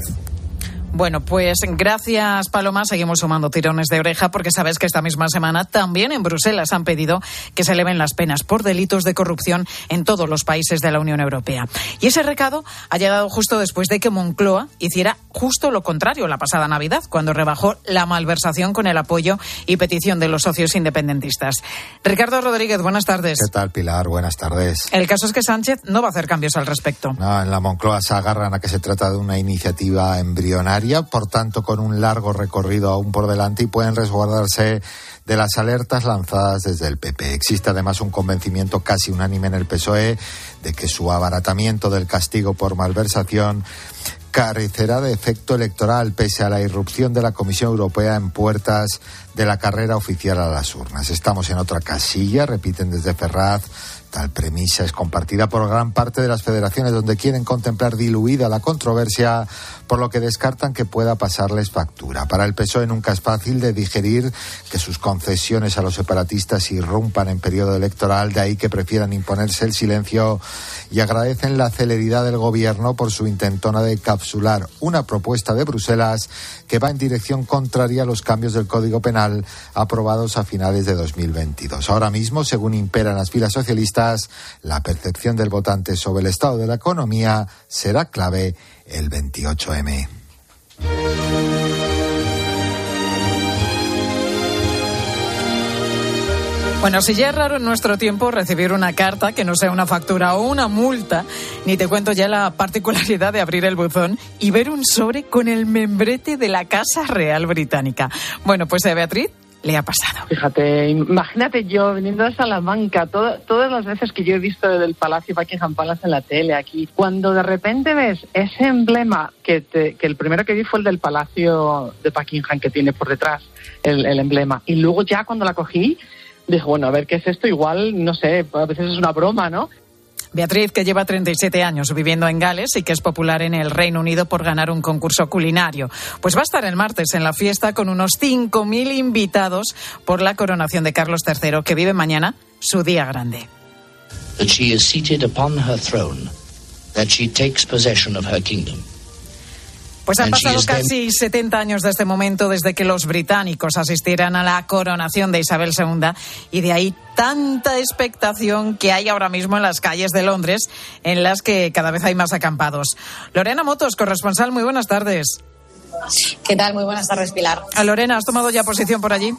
Bueno, pues gracias, Paloma. Seguimos sumando tirones de oreja porque sabes que esta misma semana también en Bruselas han pedido que se eleven las penas por delitos de corrupción en todos los países de la Unión Europea. Y ese recado ha llegado justo después de que Moncloa hiciera justo lo contrario la pasada Navidad, cuando rebajó la malversación con el apoyo y petición de los socios independentistas. Ricardo Rodríguez, buenas tardes. ¿Qué tal, Pilar? Buenas tardes. El caso es que Sánchez no va a hacer cambios al respecto. No, en la Moncloa se agarran a que se trata de una iniciativa embrionaria, por tanto con un largo recorrido aún por delante y pueden resguardarse de las alertas lanzadas desde el PP. Existe además un convencimiento casi unánime en el PSOE de que su abaratamiento del castigo por malversación carecerá de efecto electoral pese a la irrupción de la Comisión Europea en puertas de la carrera oficial a las urnas. Estamos en otra casilla, repiten desde Ferraz. Tal premisa es compartida por gran parte de las federaciones donde quieren contemplar diluida la controversia, por lo que descartan que pueda pasarles factura. Para el PSOE nunca es fácil de digerir que sus concesiones a los separatistas irrumpan en periodo electoral, de ahí que prefieran imponerse el silencio y agradecen la celeridad del gobierno por su intentona de capsular una propuesta de Bruselas que va en dirección contraria a los cambios del Código Penal aprobados a finales de 2022. Ahora mismo, según imperan las filas socialistas, la percepción del votante sobre el estado de la economía será clave el 28M. Bueno, si ya es raro en nuestro tiempo recibir una carta que no sea una factura o una multa, ni te cuento ya la particularidad de abrir el buzón y ver un sobre con el membrete de la Casa Real Británica. Bueno, pues a Beatriz le ha pasado. Fíjate, imagínate yo viniendo de Salamanca, todas las veces que yo he visto del Palacio Buckingham Palace en la tele aquí, cuando de repente ves ese emblema que el primero que vi fue el del Palacio de Buckingham que tiene por detrás el emblema, y luego ya cuando la cogí dije, bueno, a ver, ¿qué es esto? Igual, no sé, a veces es una broma, ¿no? Beatriz, que lleva 37 años viviendo en Gales y que es popular en el Reino Unido por ganar un concurso culinario. Pues va a estar el martes en la fiesta con unos 5.000 invitados por la coronación de Carlos III, que vive mañana su día grande. That she is seated upon her throne, that she takes possession of her kingdom. Pues han pasado casi 70 años de este momento desde que los británicos asistieran a la coronación de Isabel II, y de ahí tanta expectación que hay ahora mismo en las calles de Londres, en las que cada vez hay más acampados. Lorena Motos, corresponsal, muy buenas tardes. ¿Qué tal? Muy buenas tardes, Pilar. Lorena, ¿has tomado ya posición por allí?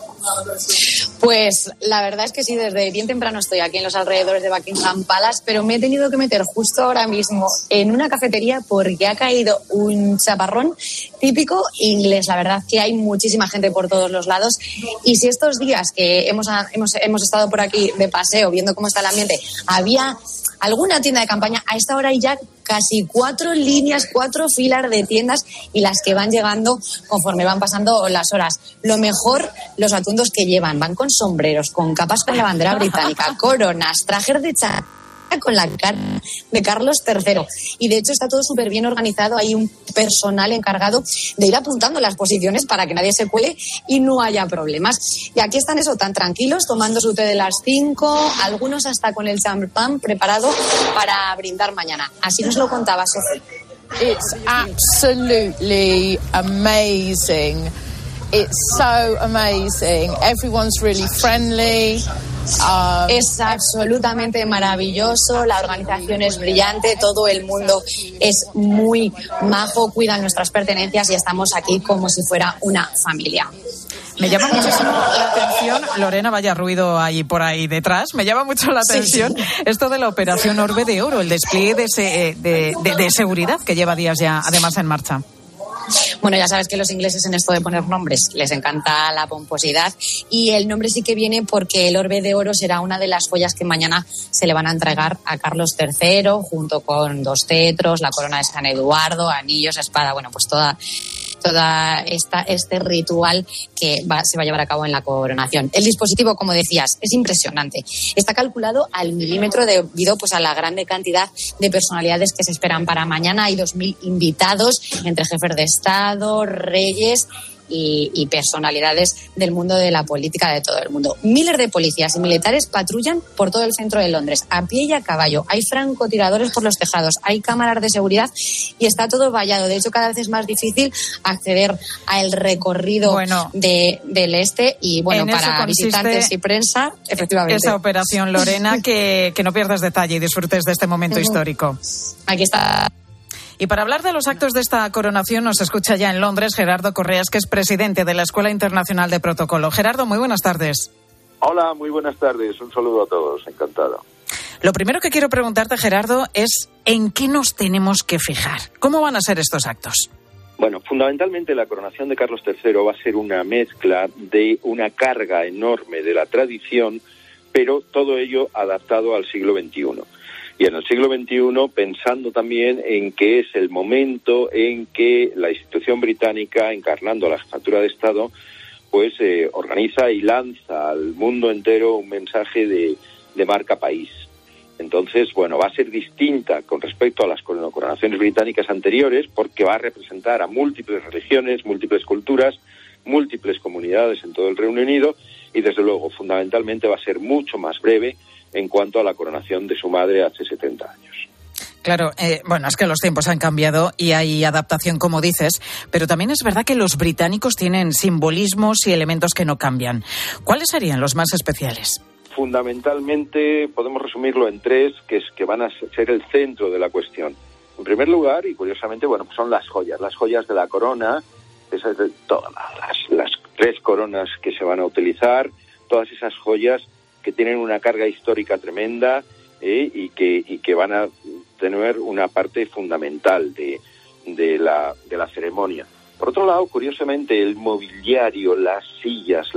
Pues la verdad es que sí, desde bien temprano estoy aquí en los alrededores de Buckingham Palace, pero me he tenido que meter justo ahora mismo en una cafetería porque ha caído un chaparrón típico inglés. La verdad que hay muchísima gente por todos los lados, y si estos días que hemos estado por aquí de paseo viendo cómo está el ambiente, había alguna tienda de campaña, a esta hora hay ya casi 4 filas de tiendas, y las que van llegando conforme van pasando las horas. Lo mejor, los atuendos que llevan, van con sombreros, con capas con la bandera británica, coronas, trajes de chándal con la cara de Carlos III, y de hecho está todo súper bien organizado. Hay un personal encargado de ir apuntando las posiciones para que nadie se cuele y no haya problemas. Y aquí están eso, tan tranquilos, tomando su té de las 5, algunos hasta con el champán preparado para brindar mañana. Así nos lo contaba Sophie. It's absolutely amazing. It's so amazing. Everyone's really friendly. Es absolutamente maravilloso, la organización es brillante, todo el mundo es muy majo, cuidan nuestras pertenencias y estamos aquí como si fuera una familia. Me llama muchísimo la atención, Lorena, vaya ruido ahí por ahí detrás, me llama mucho la atención esto de la operación Orbe de Oro, el despliegue de seguridad que lleva días ya además en marcha. Bueno, ya sabes que los ingleses en esto de poner nombres les encanta la pomposidad, y el nombre sí que viene porque el Orbe de Oro será una de las joyas que mañana se le van a entregar a Carlos III, junto con 2 cetros, la corona de San Eduardo, anillos, espada, bueno, pues toda este ritual que se va a llevar a cabo en la coronación. El dispositivo, como decías, es impresionante. Está calculado al milímetro debido pues a la grande cantidad de personalidades que se esperan para mañana. Hay 2.000 invitados, entre jefes de Estado, reyes y personalidades del mundo de la política de todo el mundo. Miles de policías y militares patrullan por todo el centro de Londres, a pie y a caballo. Hay francotiradores por los tejados, hay cámaras de seguridad y está todo vallado. De hecho, cada vez es más difícil acceder al recorrido del este, y bueno, para visitantes y prensa, efectivamente. Esa operación, Lorena, que no pierdas detalle y disfrutes de este momento histórico. Aquí está. Y para hablar de los actos de esta coronación nos escucha ya en Londres Gerardo Correas, que es presidente de la Escuela Internacional de Protocolo. Gerardo, muy buenas tardes. Hola, muy buenas tardes. Un saludo a todos. Encantado. Lo primero que quiero preguntarte, Gerardo, es ¿en qué nos tenemos que fijar? ¿Cómo van a ser estos actos? Bueno, fundamentalmente la coronación de Carlos III va a ser una mezcla de una carga enorme de la tradición, pero todo ello adaptado al siglo XXI. Y en el siglo XXI pensando también en que es el momento en que la institución británica, encarnando la jefatura de Estado, pues organiza y lanza al mundo entero un mensaje de marca país. Entonces, bueno, va a ser distinta con respecto a las coronaciones británicas anteriores, porque va a representar a múltiples religiones, múltiples culturas, múltiples comunidades en todo el Reino Unido, y desde luego, fundamentalmente, va a ser mucho más breve en cuanto a la coronación de su madre hace 70 años. Claro, bueno, es que los tiempos han cambiado y hay adaptación, como dices, pero también es verdad que los británicos tienen simbolismos y elementos que no cambian. ¿Cuáles serían los más especiales? Fundamentalmente podemos resumirlo en 3, que van a ser el centro de la cuestión. En primer lugar, y curiosamente, bueno, pues son las joyas de la corona, esas de todas las 3 coronas que se van a utilizar, todas esas joyas que tienen una carga histórica tremenda y que van a tener una parte fundamental de la ceremonia. Por otro lado, curiosamente, el mobiliario, las sillas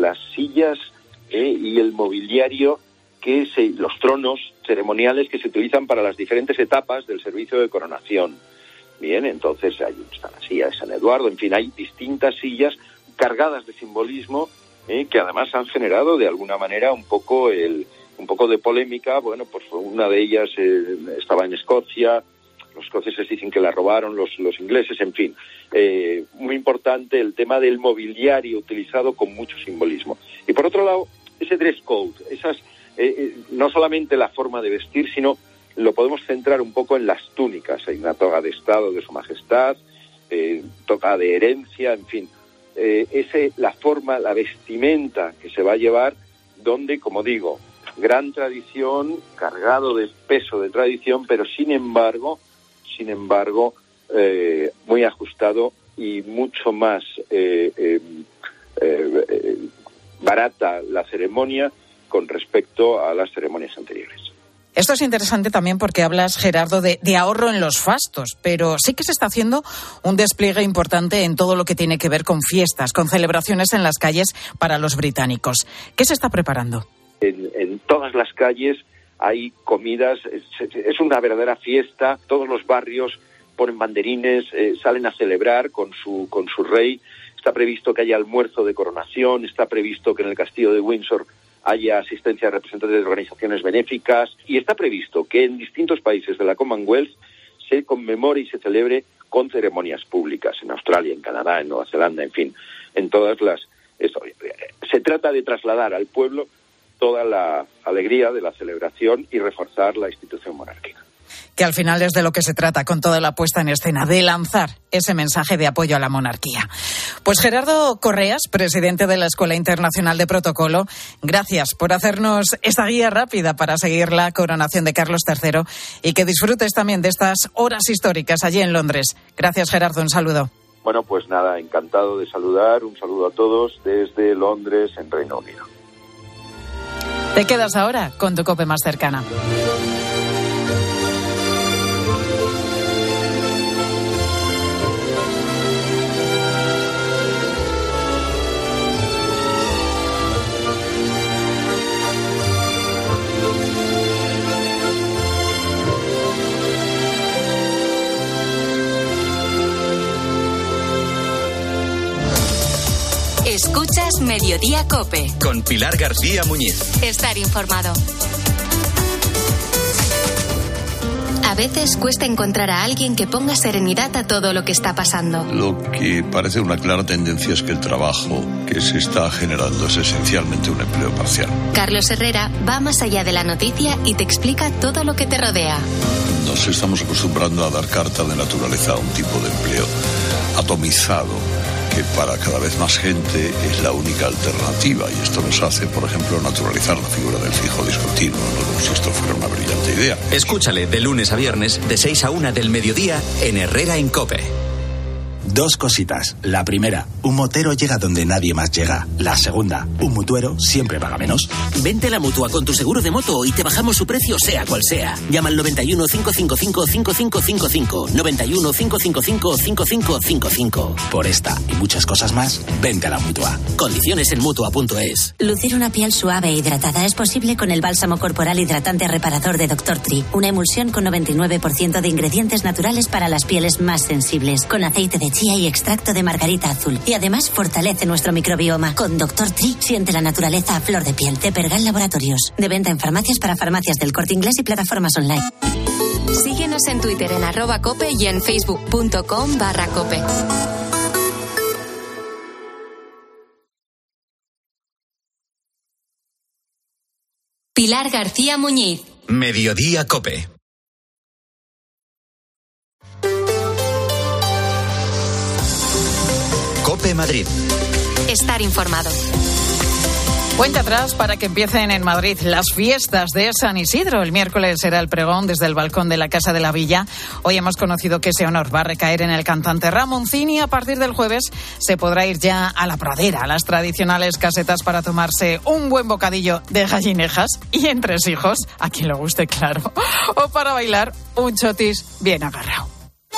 y el mobiliario los tronos ceremoniales que se utilizan para las diferentes etapas del servicio de coronación. Bien, entonces está la silla de San Eduardo, en fin, hay distintas sillas cargadas de simbolismo que además han generado de alguna manera un poco de polémica. Bueno, pues una de ellas estaba en Escocia, los escoceses dicen que la robaron los ingleses, en fin. Muy importante el tema del mobiliario utilizado con mucho simbolismo. Y por otro lado, ese dress code, no solamente la forma de vestir, sino lo podemos centrar un poco en las túnicas. Hay una toga de Estado de Su Majestad, toga de herencia, en fin. La forma, la vestimenta que se va a llevar, donde, como digo, gran tradición, cargado de peso de tradición, pero sin embargo, muy ajustado y mucho más barata la ceremonia con respecto a las ceremonias anteriores. Esto es interesante también porque hablas, Gerardo, de ahorro en los fastos, pero sí que se está haciendo un despliegue importante en todo lo que tiene que ver con fiestas, con celebraciones en las calles para los británicos. ¿Qué se está preparando? En todas las calles hay comidas, es una verdadera fiesta, todos los barrios ponen banderines, salen a celebrar con su rey. Está previsto que haya almuerzo de coronación, está previsto que en el castillo de Windsor haya asistencia de representantes de organizaciones benéficas y está previsto que en distintos países de la Commonwealth se conmemore y se celebre con ceremonias públicas, en Australia, en Canadá, en Nueva Zelanda, en fin, en todas las... Se trata de trasladar al pueblo toda la alegría de la celebración y reforzar la institución monárquica. Que al final es de lo que se trata con toda la puesta en escena, de lanzar ese mensaje de apoyo a la monarquía. Pues Gerardo Correas, presidente de la Escuela Internacional de Protocolo, gracias por hacernos esta guía rápida para seguir la coronación de Carlos III y que disfrutes también de estas horas históricas allí en Londres. Gracias, Gerardo, un saludo. Bueno, pues nada, encantado de saludar, un saludo a todos desde Londres, en Reino Unido. Te quedas ahora con tu COPE más cercana. Escuchas Mediodía COPE. Con Pilar García Muñiz. Estar informado. A veces cuesta encontrar a alguien que ponga serenidad a todo lo que está pasando. Lo que parece una clara tendencia es que el trabajo que se está generando es esencialmente un empleo parcial. Carlos Herrera va más allá de la noticia y te explica todo lo que te rodea. Nos estamos acostumbrando a dar carta de naturaleza a un tipo de empleo atomizado, que para cada vez más gente es la única alternativa, y esto nos hace, por ejemplo, naturalizar la figura del fijo discontinuo, no como si esto fuera una brillante idea. Escúchale de lunes a viernes de 6 a 1 del mediodía en Herrera en COPE. Dos cositas. La primera, un motero llega donde nadie más llega. La segunda, un mutuero siempre paga menos. Vente a la Mutua con tu seguro de moto y te bajamos su precio sea cual sea. Llama al 91 555 5555. 91 555 5555. Por esta y muchas cosas más, vente a la Mutua. Condiciones en Mutua.es. Lucir una piel suave e hidratada es posible con el bálsamo corporal hidratante reparador de Dr. Tree. Una emulsión con 99% de ingredientes naturales para las pieles más sensibles. Con aceite de chía y extracto de margarita azul. Y además fortalece nuestro microbioma. Con Dr. Tree siente la naturaleza a flor de piel. De Pergal Laboratorios. De venta en farmacias para farmacias del Corte Inglés y plataformas online. Síguenos en Twitter en @cope y en facebook.com/cope. Pilar García Muñiz. Mediodía COPE. COPE Madrid. Estar informado. Cuenta atrás para que empiecen en Madrid las fiestas de San Isidro. El miércoles será el pregón desde el balcón de la Casa de la Villa. Hoy hemos conocido que ese honor va a recaer en el cantante Ramoncín y a partir del jueves se podrá ir ya a la pradera, a las tradicionales casetas para tomarse un buen bocadillo de gallinejas y entresijos, a quien le guste, claro, o para bailar un chotis bien agarrado.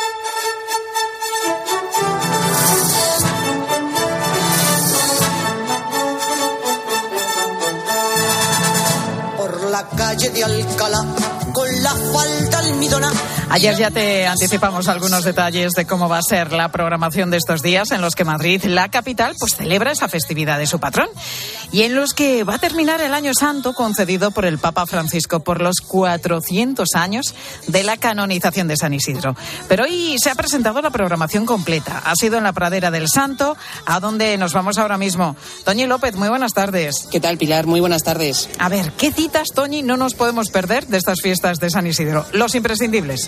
La calle de Alcalá, con la falda almidona. Ayer ya te anticipamos algunos detalles de cómo va a ser la programación de estos días en los que Madrid, la capital, pues celebra esa festividad de su patrón y en los que va a terminar el Año Santo concedido por el Papa Francisco por los 400 años de la canonización de San Isidro. Pero hoy se ha presentado la programación completa. Ha sido en la Pradera del Santo, a donde nos vamos ahora mismo. Toñi López, muy buenas tardes. ¿Qué tal, Pilar? Muy buenas tardes. A ver, ¿qué citas, Toñi, no nos podemos perder de estas fiestas de San Isidro? Los imprescindibles.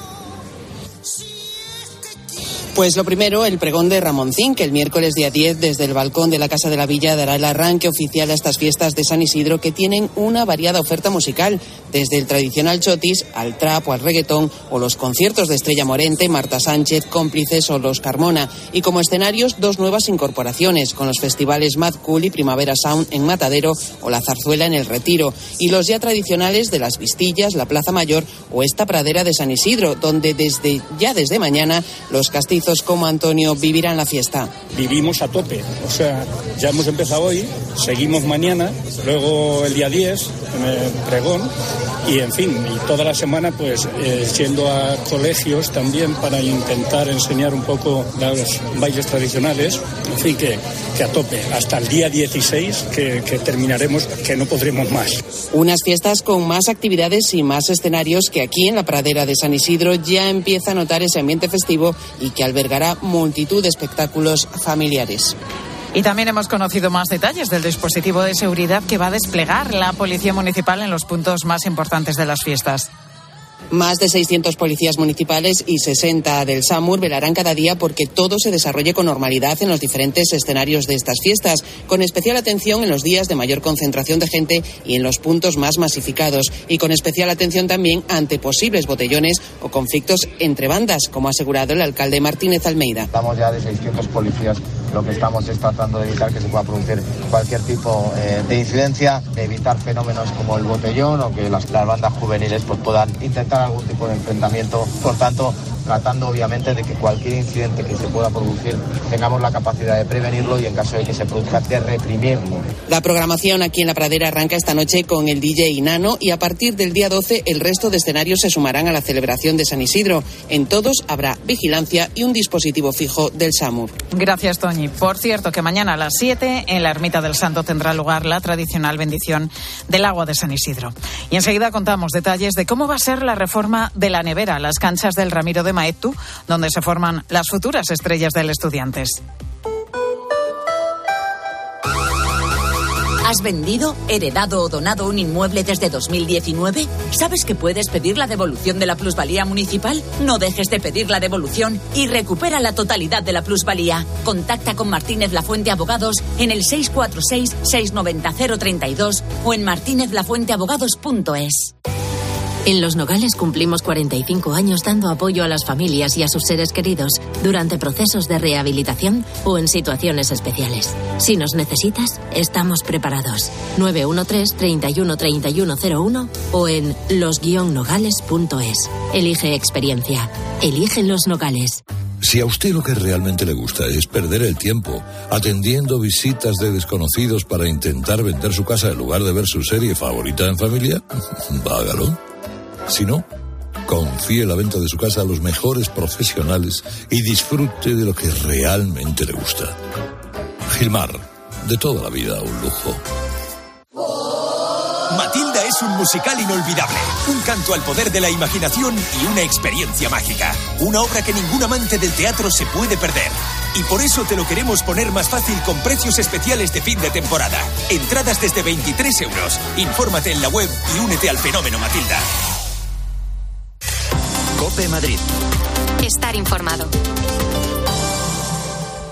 Pues lo primero, el pregón de Ramoncín, que el miércoles día 10 desde el balcón de la Casa de la Villa dará el arranque oficial a estas fiestas de San Isidro que tienen una variada oferta musical, desde el tradicional chotis al trap o al reggaetón o los conciertos de Estrella Morente, Marta Sánchez, Cómplices o Los Carmona. Y como escenarios, dos nuevas incorporaciones, con los festivales Mad Cool y Primavera Sound en Matadero o La Zarzuela en El Retiro, y los ya tradicionales de Las Vistillas, la Plaza Mayor o esta pradera de San Isidro, donde desde mañana los castizos como Antonio vivirán la fiesta. Vivimos a tope, o sea, ya hemos empezado hoy, seguimos mañana, luego el día 10 en el pregón y en fin, y toda la semana pues yendo a colegios también para intentar enseñar un poco los bailes tradicionales, en fin, que a tope, hasta el día 16 que terminaremos, que no podremos más. Unas fiestas con más actividades y más escenarios que aquí en la pradera de San Isidro ya empieza a notar ese ambiente festivo y que albergará multitud de espectáculos familiares. Y también hemos conocido más detalles del dispositivo de seguridad que va a desplegar la Policía Municipal en los puntos más importantes de las fiestas. Más de 600 policías municipales y 60 del SAMUR velarán cada día porque todo se desarrolle con normalidad en los diferentes escenarios de estas fiestas, con especial atención en los días de mayor concentración de gente y en los puntos más masificados, y con especial atención también ante posibles botellones o conflictos entre bandas, como ha asegurado el alcalde Martínez Almeida. Estamos ya de 600 policías, lo que estamos es tratando de evitar que se pueda producir cualquier tipo de incidencia, de evitar fenómenos como el botellón o que las bandas juveniles pues puedan intentar algún tipo de enfrentamiento. Por tanto, tratando obviamente de que cualquier incidente que se pueda producir tengamos la capacidad de prevenirlo y en caso de que se produzca de reprimirlo. La programación aquí en la pradera arranca esta noche con el DJ Inano y a partir del día 12 el resto de escenarios se sumarán a la celebración de San Isidro. En todos habrá vigilancia y un dispositivo fijo del SAMUR. Gracias, Toñi. Por cierto, que mañana a las 7 en la Ermita del Santo tendrá lugar la tradicional bendición del agua de San Isidro. Y enseguida contamos detalles de cómo va a ser la reforma de la nevera, las canchas del Ramiro de Maeztu, donde se forman las futuras estrellas del Estudiantes. ¿Has vendido, heredado o donado un inmueble desde 2019? ¿Sabes que puedes pedir la devolución de la plusvalía municipal? No dejes de pedir la devolución y recupera la totalidad de la plusvalía. Contacta con Martínez Lafuente Abogados en el 646-690-032 o en martinezlafuenteabogados.es. En Los Nogales cumplimos 45 años dando apoyo a las familias y a sus seres queridos durante procesos de rehabilitación o en situaciones especiales. Si nos necesitas, estamos preparados. 913-313101 o en los-nogales.es. Elige experiencia. Elige Los Nogales. Si a usted lo que realmente le gusta es perder el tiempo atendiendo visitas de desconocidos para intentar vender su casa en lugar de ver su serie favorita en familia, hágalo. Si no, confíe la venta de su casa a los mejores profesionales y disfrute de lo que realmente le gusta. Gilmar, de toda la vida un lujo. Matilda es un musical inolvidable, un canto al poder de la imaginación y una experiencia mágica. Una obra que ningún amante del teatro se puede perder. Y por eso te lo queremos poner más fácil con precios especiales de fin de temporada. Entradas desde 23 euros. Infórmate en la web y únete al fenómeno Matilda. COPE Madrid. Estar informado.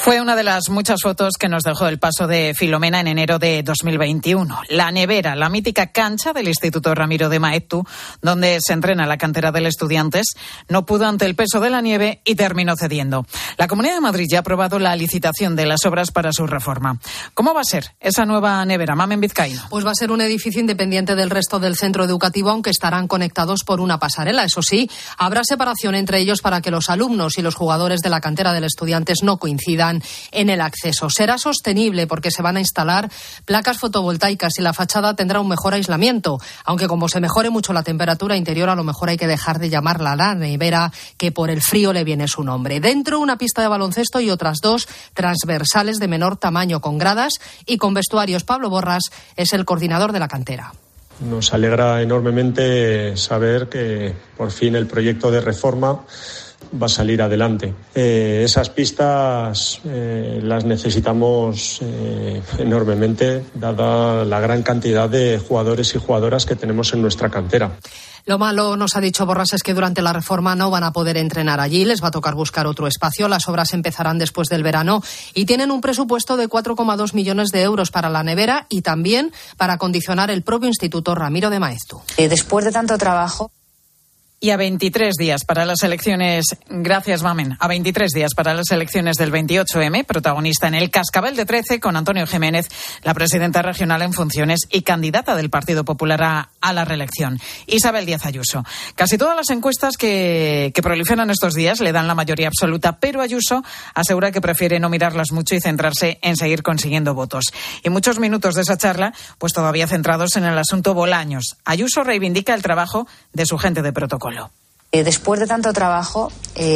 Fue una de las muchas fotos que nos dejó el paso de Filomena en enero de 2021. La nevera, la mítica cancha del Instituto Ramiro de Maeztu, donde se entrena la cantera del Estudiantes, no pudo ante el peso de la nieve y terminó cediendo. La Comunidad de Madrid ya ha aprobado la licitación de las obras para su reforma. ¿Cómo va a ser esa nueva nevera, Mamen Vizcaíno? Pues va a ser un edificio independiente del resto del centro educativo, aunque estarán conectados por una pasarela. Eso sí, habrá separación entre ellos para que los alumnos y los jugadores de la cantera del Estudiantes no coincidan en el acceso. Será sostenible porque se van a instalar placas fotovoltaicas y la fachada tendrá un mejor aislamiento, aunque como se mejore mucho la temperatura interior, a lo mejor hay que dejar de llamarla la nevera, que por el frío le viene su nombre. Dentro, una pista de baloncesto y otras dos transversales de menor tamaño, con gradas y con vestuarios. Pablo Borras es el coordinador de la cantera. Nos alegra enormemente saber que por fin el proyecto de reforma va a salir adelante. Esas pistas las necesitamos enormemente, dada la gran cantidad de jugadores y jugadoras que tenemos en nuestra cantera. Lo malo, nos ha dicho Borras, es que durante la reforma no van a poder entrenar allí, les va a tocar buscar otro espacio. Las obras empezarán después del verano y tienen un presupuesto de 4,2 millones de euros para la nevera y también para acondicionar el propio Instituto Ramiro de Maeztu. Después de tanto trabajo... Y a 23 días para las elecciones, gracias Mamen, a 23 días para las elecciones del 28M, protagonista en el Cascabel de 13 con Antonio Jiménez, la presidenta regional en funciones y candidata del Partido Popular a la reelección, Isabel Díaz Ayuso. Casi todas las encuestas que proliferan estos días le dan la mayoría absoluta, pero Ayuso asegura que prefiere no mirarlas mucho y centrarse en seguir consiguiendo votos. Y muchos minutos de esa charla, pues todavía centrados en el asunto Bolaños. Ayuso reivindica el trabajo de su gente de protocolo. Después de tanto trabajo,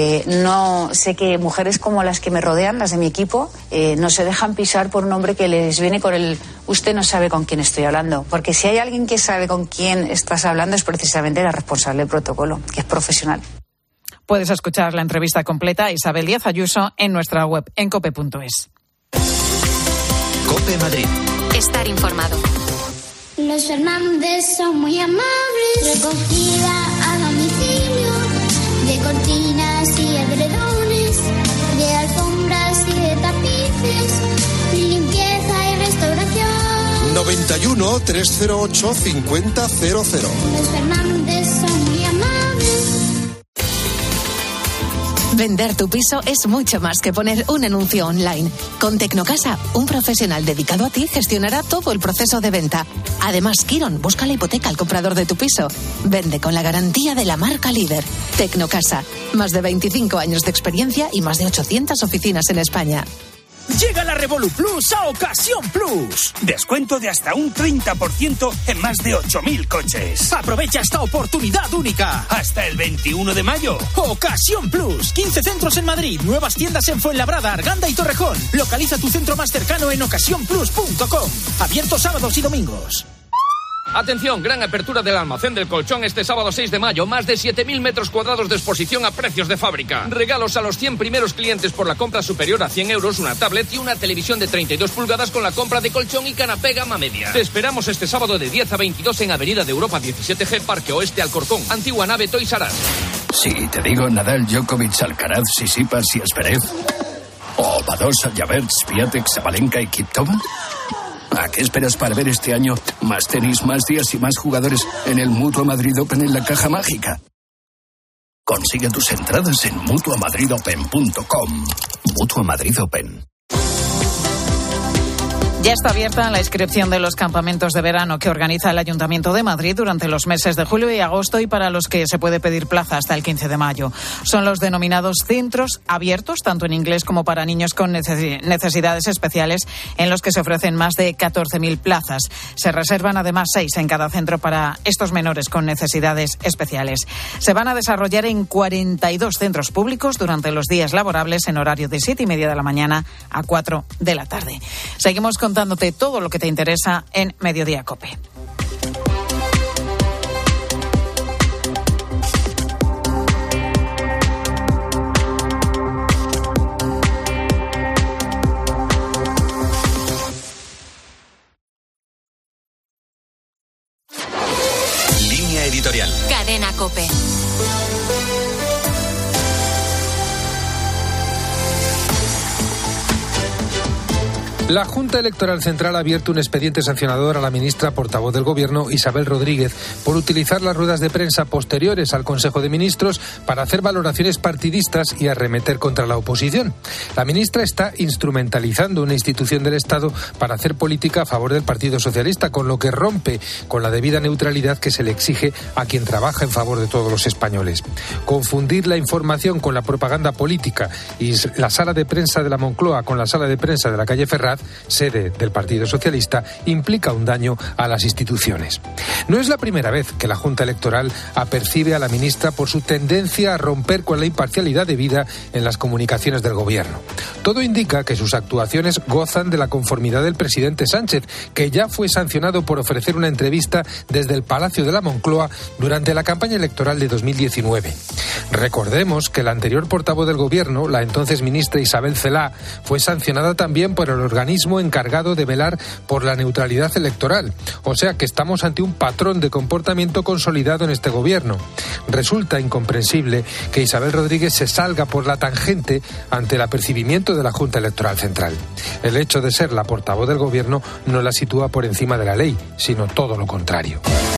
no sé que mujeres como las que me rodean, las de mi equipo, no se dejan pisar por un hombre que les viene con el usted no sabe con quién estoy hablando. Porque si hay alguien que sabe con quién estás hablando es precisamente la responsable del protocolo, que es profesional. Puedes escuchar la entrevista completa a Isabel Díaz Ayuso en nuestra web en cope.es. COPE Madrid. Estar informado. Los Fernández son muy amables. Recogida a domicilio de cortinas y edredones, de alfombras y de tapices, limpieza y restauración. 91 308 5000. Los Fernández son muy amables. Vender tu piso es mucho más que poner un anuncio online. Con Tecnocasa, un profesional dedicado a ti gestionará todo el proceso de venta. Además, Quirón busca la hipoteca al comprador de tu piso. Vende con la garantía de la marca líder. Tecnocasa, más de 25 años de experiencia y más de 800 oficinas en España. Llega la Revolut Plus a Ocasión Plus. Descuento de hasta un 30% en más de 8.000 coches. Aprovecha esta oportunidad única. Hasta el 21 de mayo. Ocasión Plus. 15 centros en Madrid. Nuevas tiendas en Fuenlabrada, Arganda y Torrejón. Localiza tu centro más cercano en ocasiónplus.com. Abierto sábados y domingos. Atención, gran apertura del almacén del colchón este sábado 6 de mayo. Más de 7.000 metros cuadrados de exposición a precios de fábrica. Regalos a los 100 primeros clientes por la compra superior a 100 euros, una tablet y una televisión de 32 pulgadas con la compra de colchón y canapé gama media. Te esperamos este sábado de 10 a 22 en Avenida de Europa 17G, Parque Oeste, Alcorcón. Antigua nave Toys R Us. Si te digo Nadal, Djokovic, Alcaraz, Tsitsipas y Zverev. O Badosa, Javert, Swiatek, Sabalenka y Kvitova. ¿A qué esperas para ver este año más tenis, más días y más jugadores en el Mutua Madrid Open en la caja mágica? Consigue tus entradas en mutuamadridopen.com. Mutua Madrid Open. Ya está abierta la inscripción de los campamentos de verano que organiza el Ayuntamiento de Madrid durante los meses de julio y agosto y para los que se puede pedir plaza hasta el 15 de mayo. Son los denominados centros abiertos, tanto en inglés como para niños con necesidades especiales, en los que se ofrecen más de 14.000 plazas. Se reservan además 6 en cada centro para estos menores con necesidades especiales. Se van a desarrollar en 42 centros públicos durante los días laborables en horario de 7:30 de la mañana a 4 de la tarde. Seguimos contándote todo lo que te interesa en Mediodía COPE. Línea editorial. Cadena COPE. La Junta Electoral Central ha abierto un expediente sancionador a la ministra portavoz del Gobierno, Isabel Rodríguez, por utilizar las ruedas de prensa posteriores al Consejo de Ministros para hacer valoraciones partidistas y arremeter contra la oposición. La ministra está instrumentalizando una institución del Estado para hacer política a favor del Partido Socialista, con lo que rompe con la debida neutralidad que se le exige a quien trabaja en favor de todos los españoles. Confundir la información con la propaganda política y la sala de prensa de la Moncloa con la sala de prensa de la calle Ferraz, sede del Partido Socialista, implica un daño a las instituciones. No es la primera vez que la Junta Electoral apercibe a la ministra por su tendencia a romper con la imparcialidad debida en las comunicaciones del Gobierno. Todo indica que sus actuaciones gozan de la conformidad del presidente Sánchez, que ya fue sancionado por ofrecer una entrevista desde el Palacio de la Moncloa durante la campaña electoral de 2019. Recordemos que la anterior portavoz del Gobierno, la entonces ministra Isabel Celaá, fue sancionada también por el organismo encargado de velar por la neutralidad electoral. O sea que estamos ante un patrón de comportamiento consolidado en este Gobierno. Resulta incomprensible que Isabel Rodríguez se salga por la tangente ante el apercibimiento de la Junta Electoral Central. El hecho de ser la portavoz del Gobierno no la sitúa por encima de la ley, sino todo lo contrario.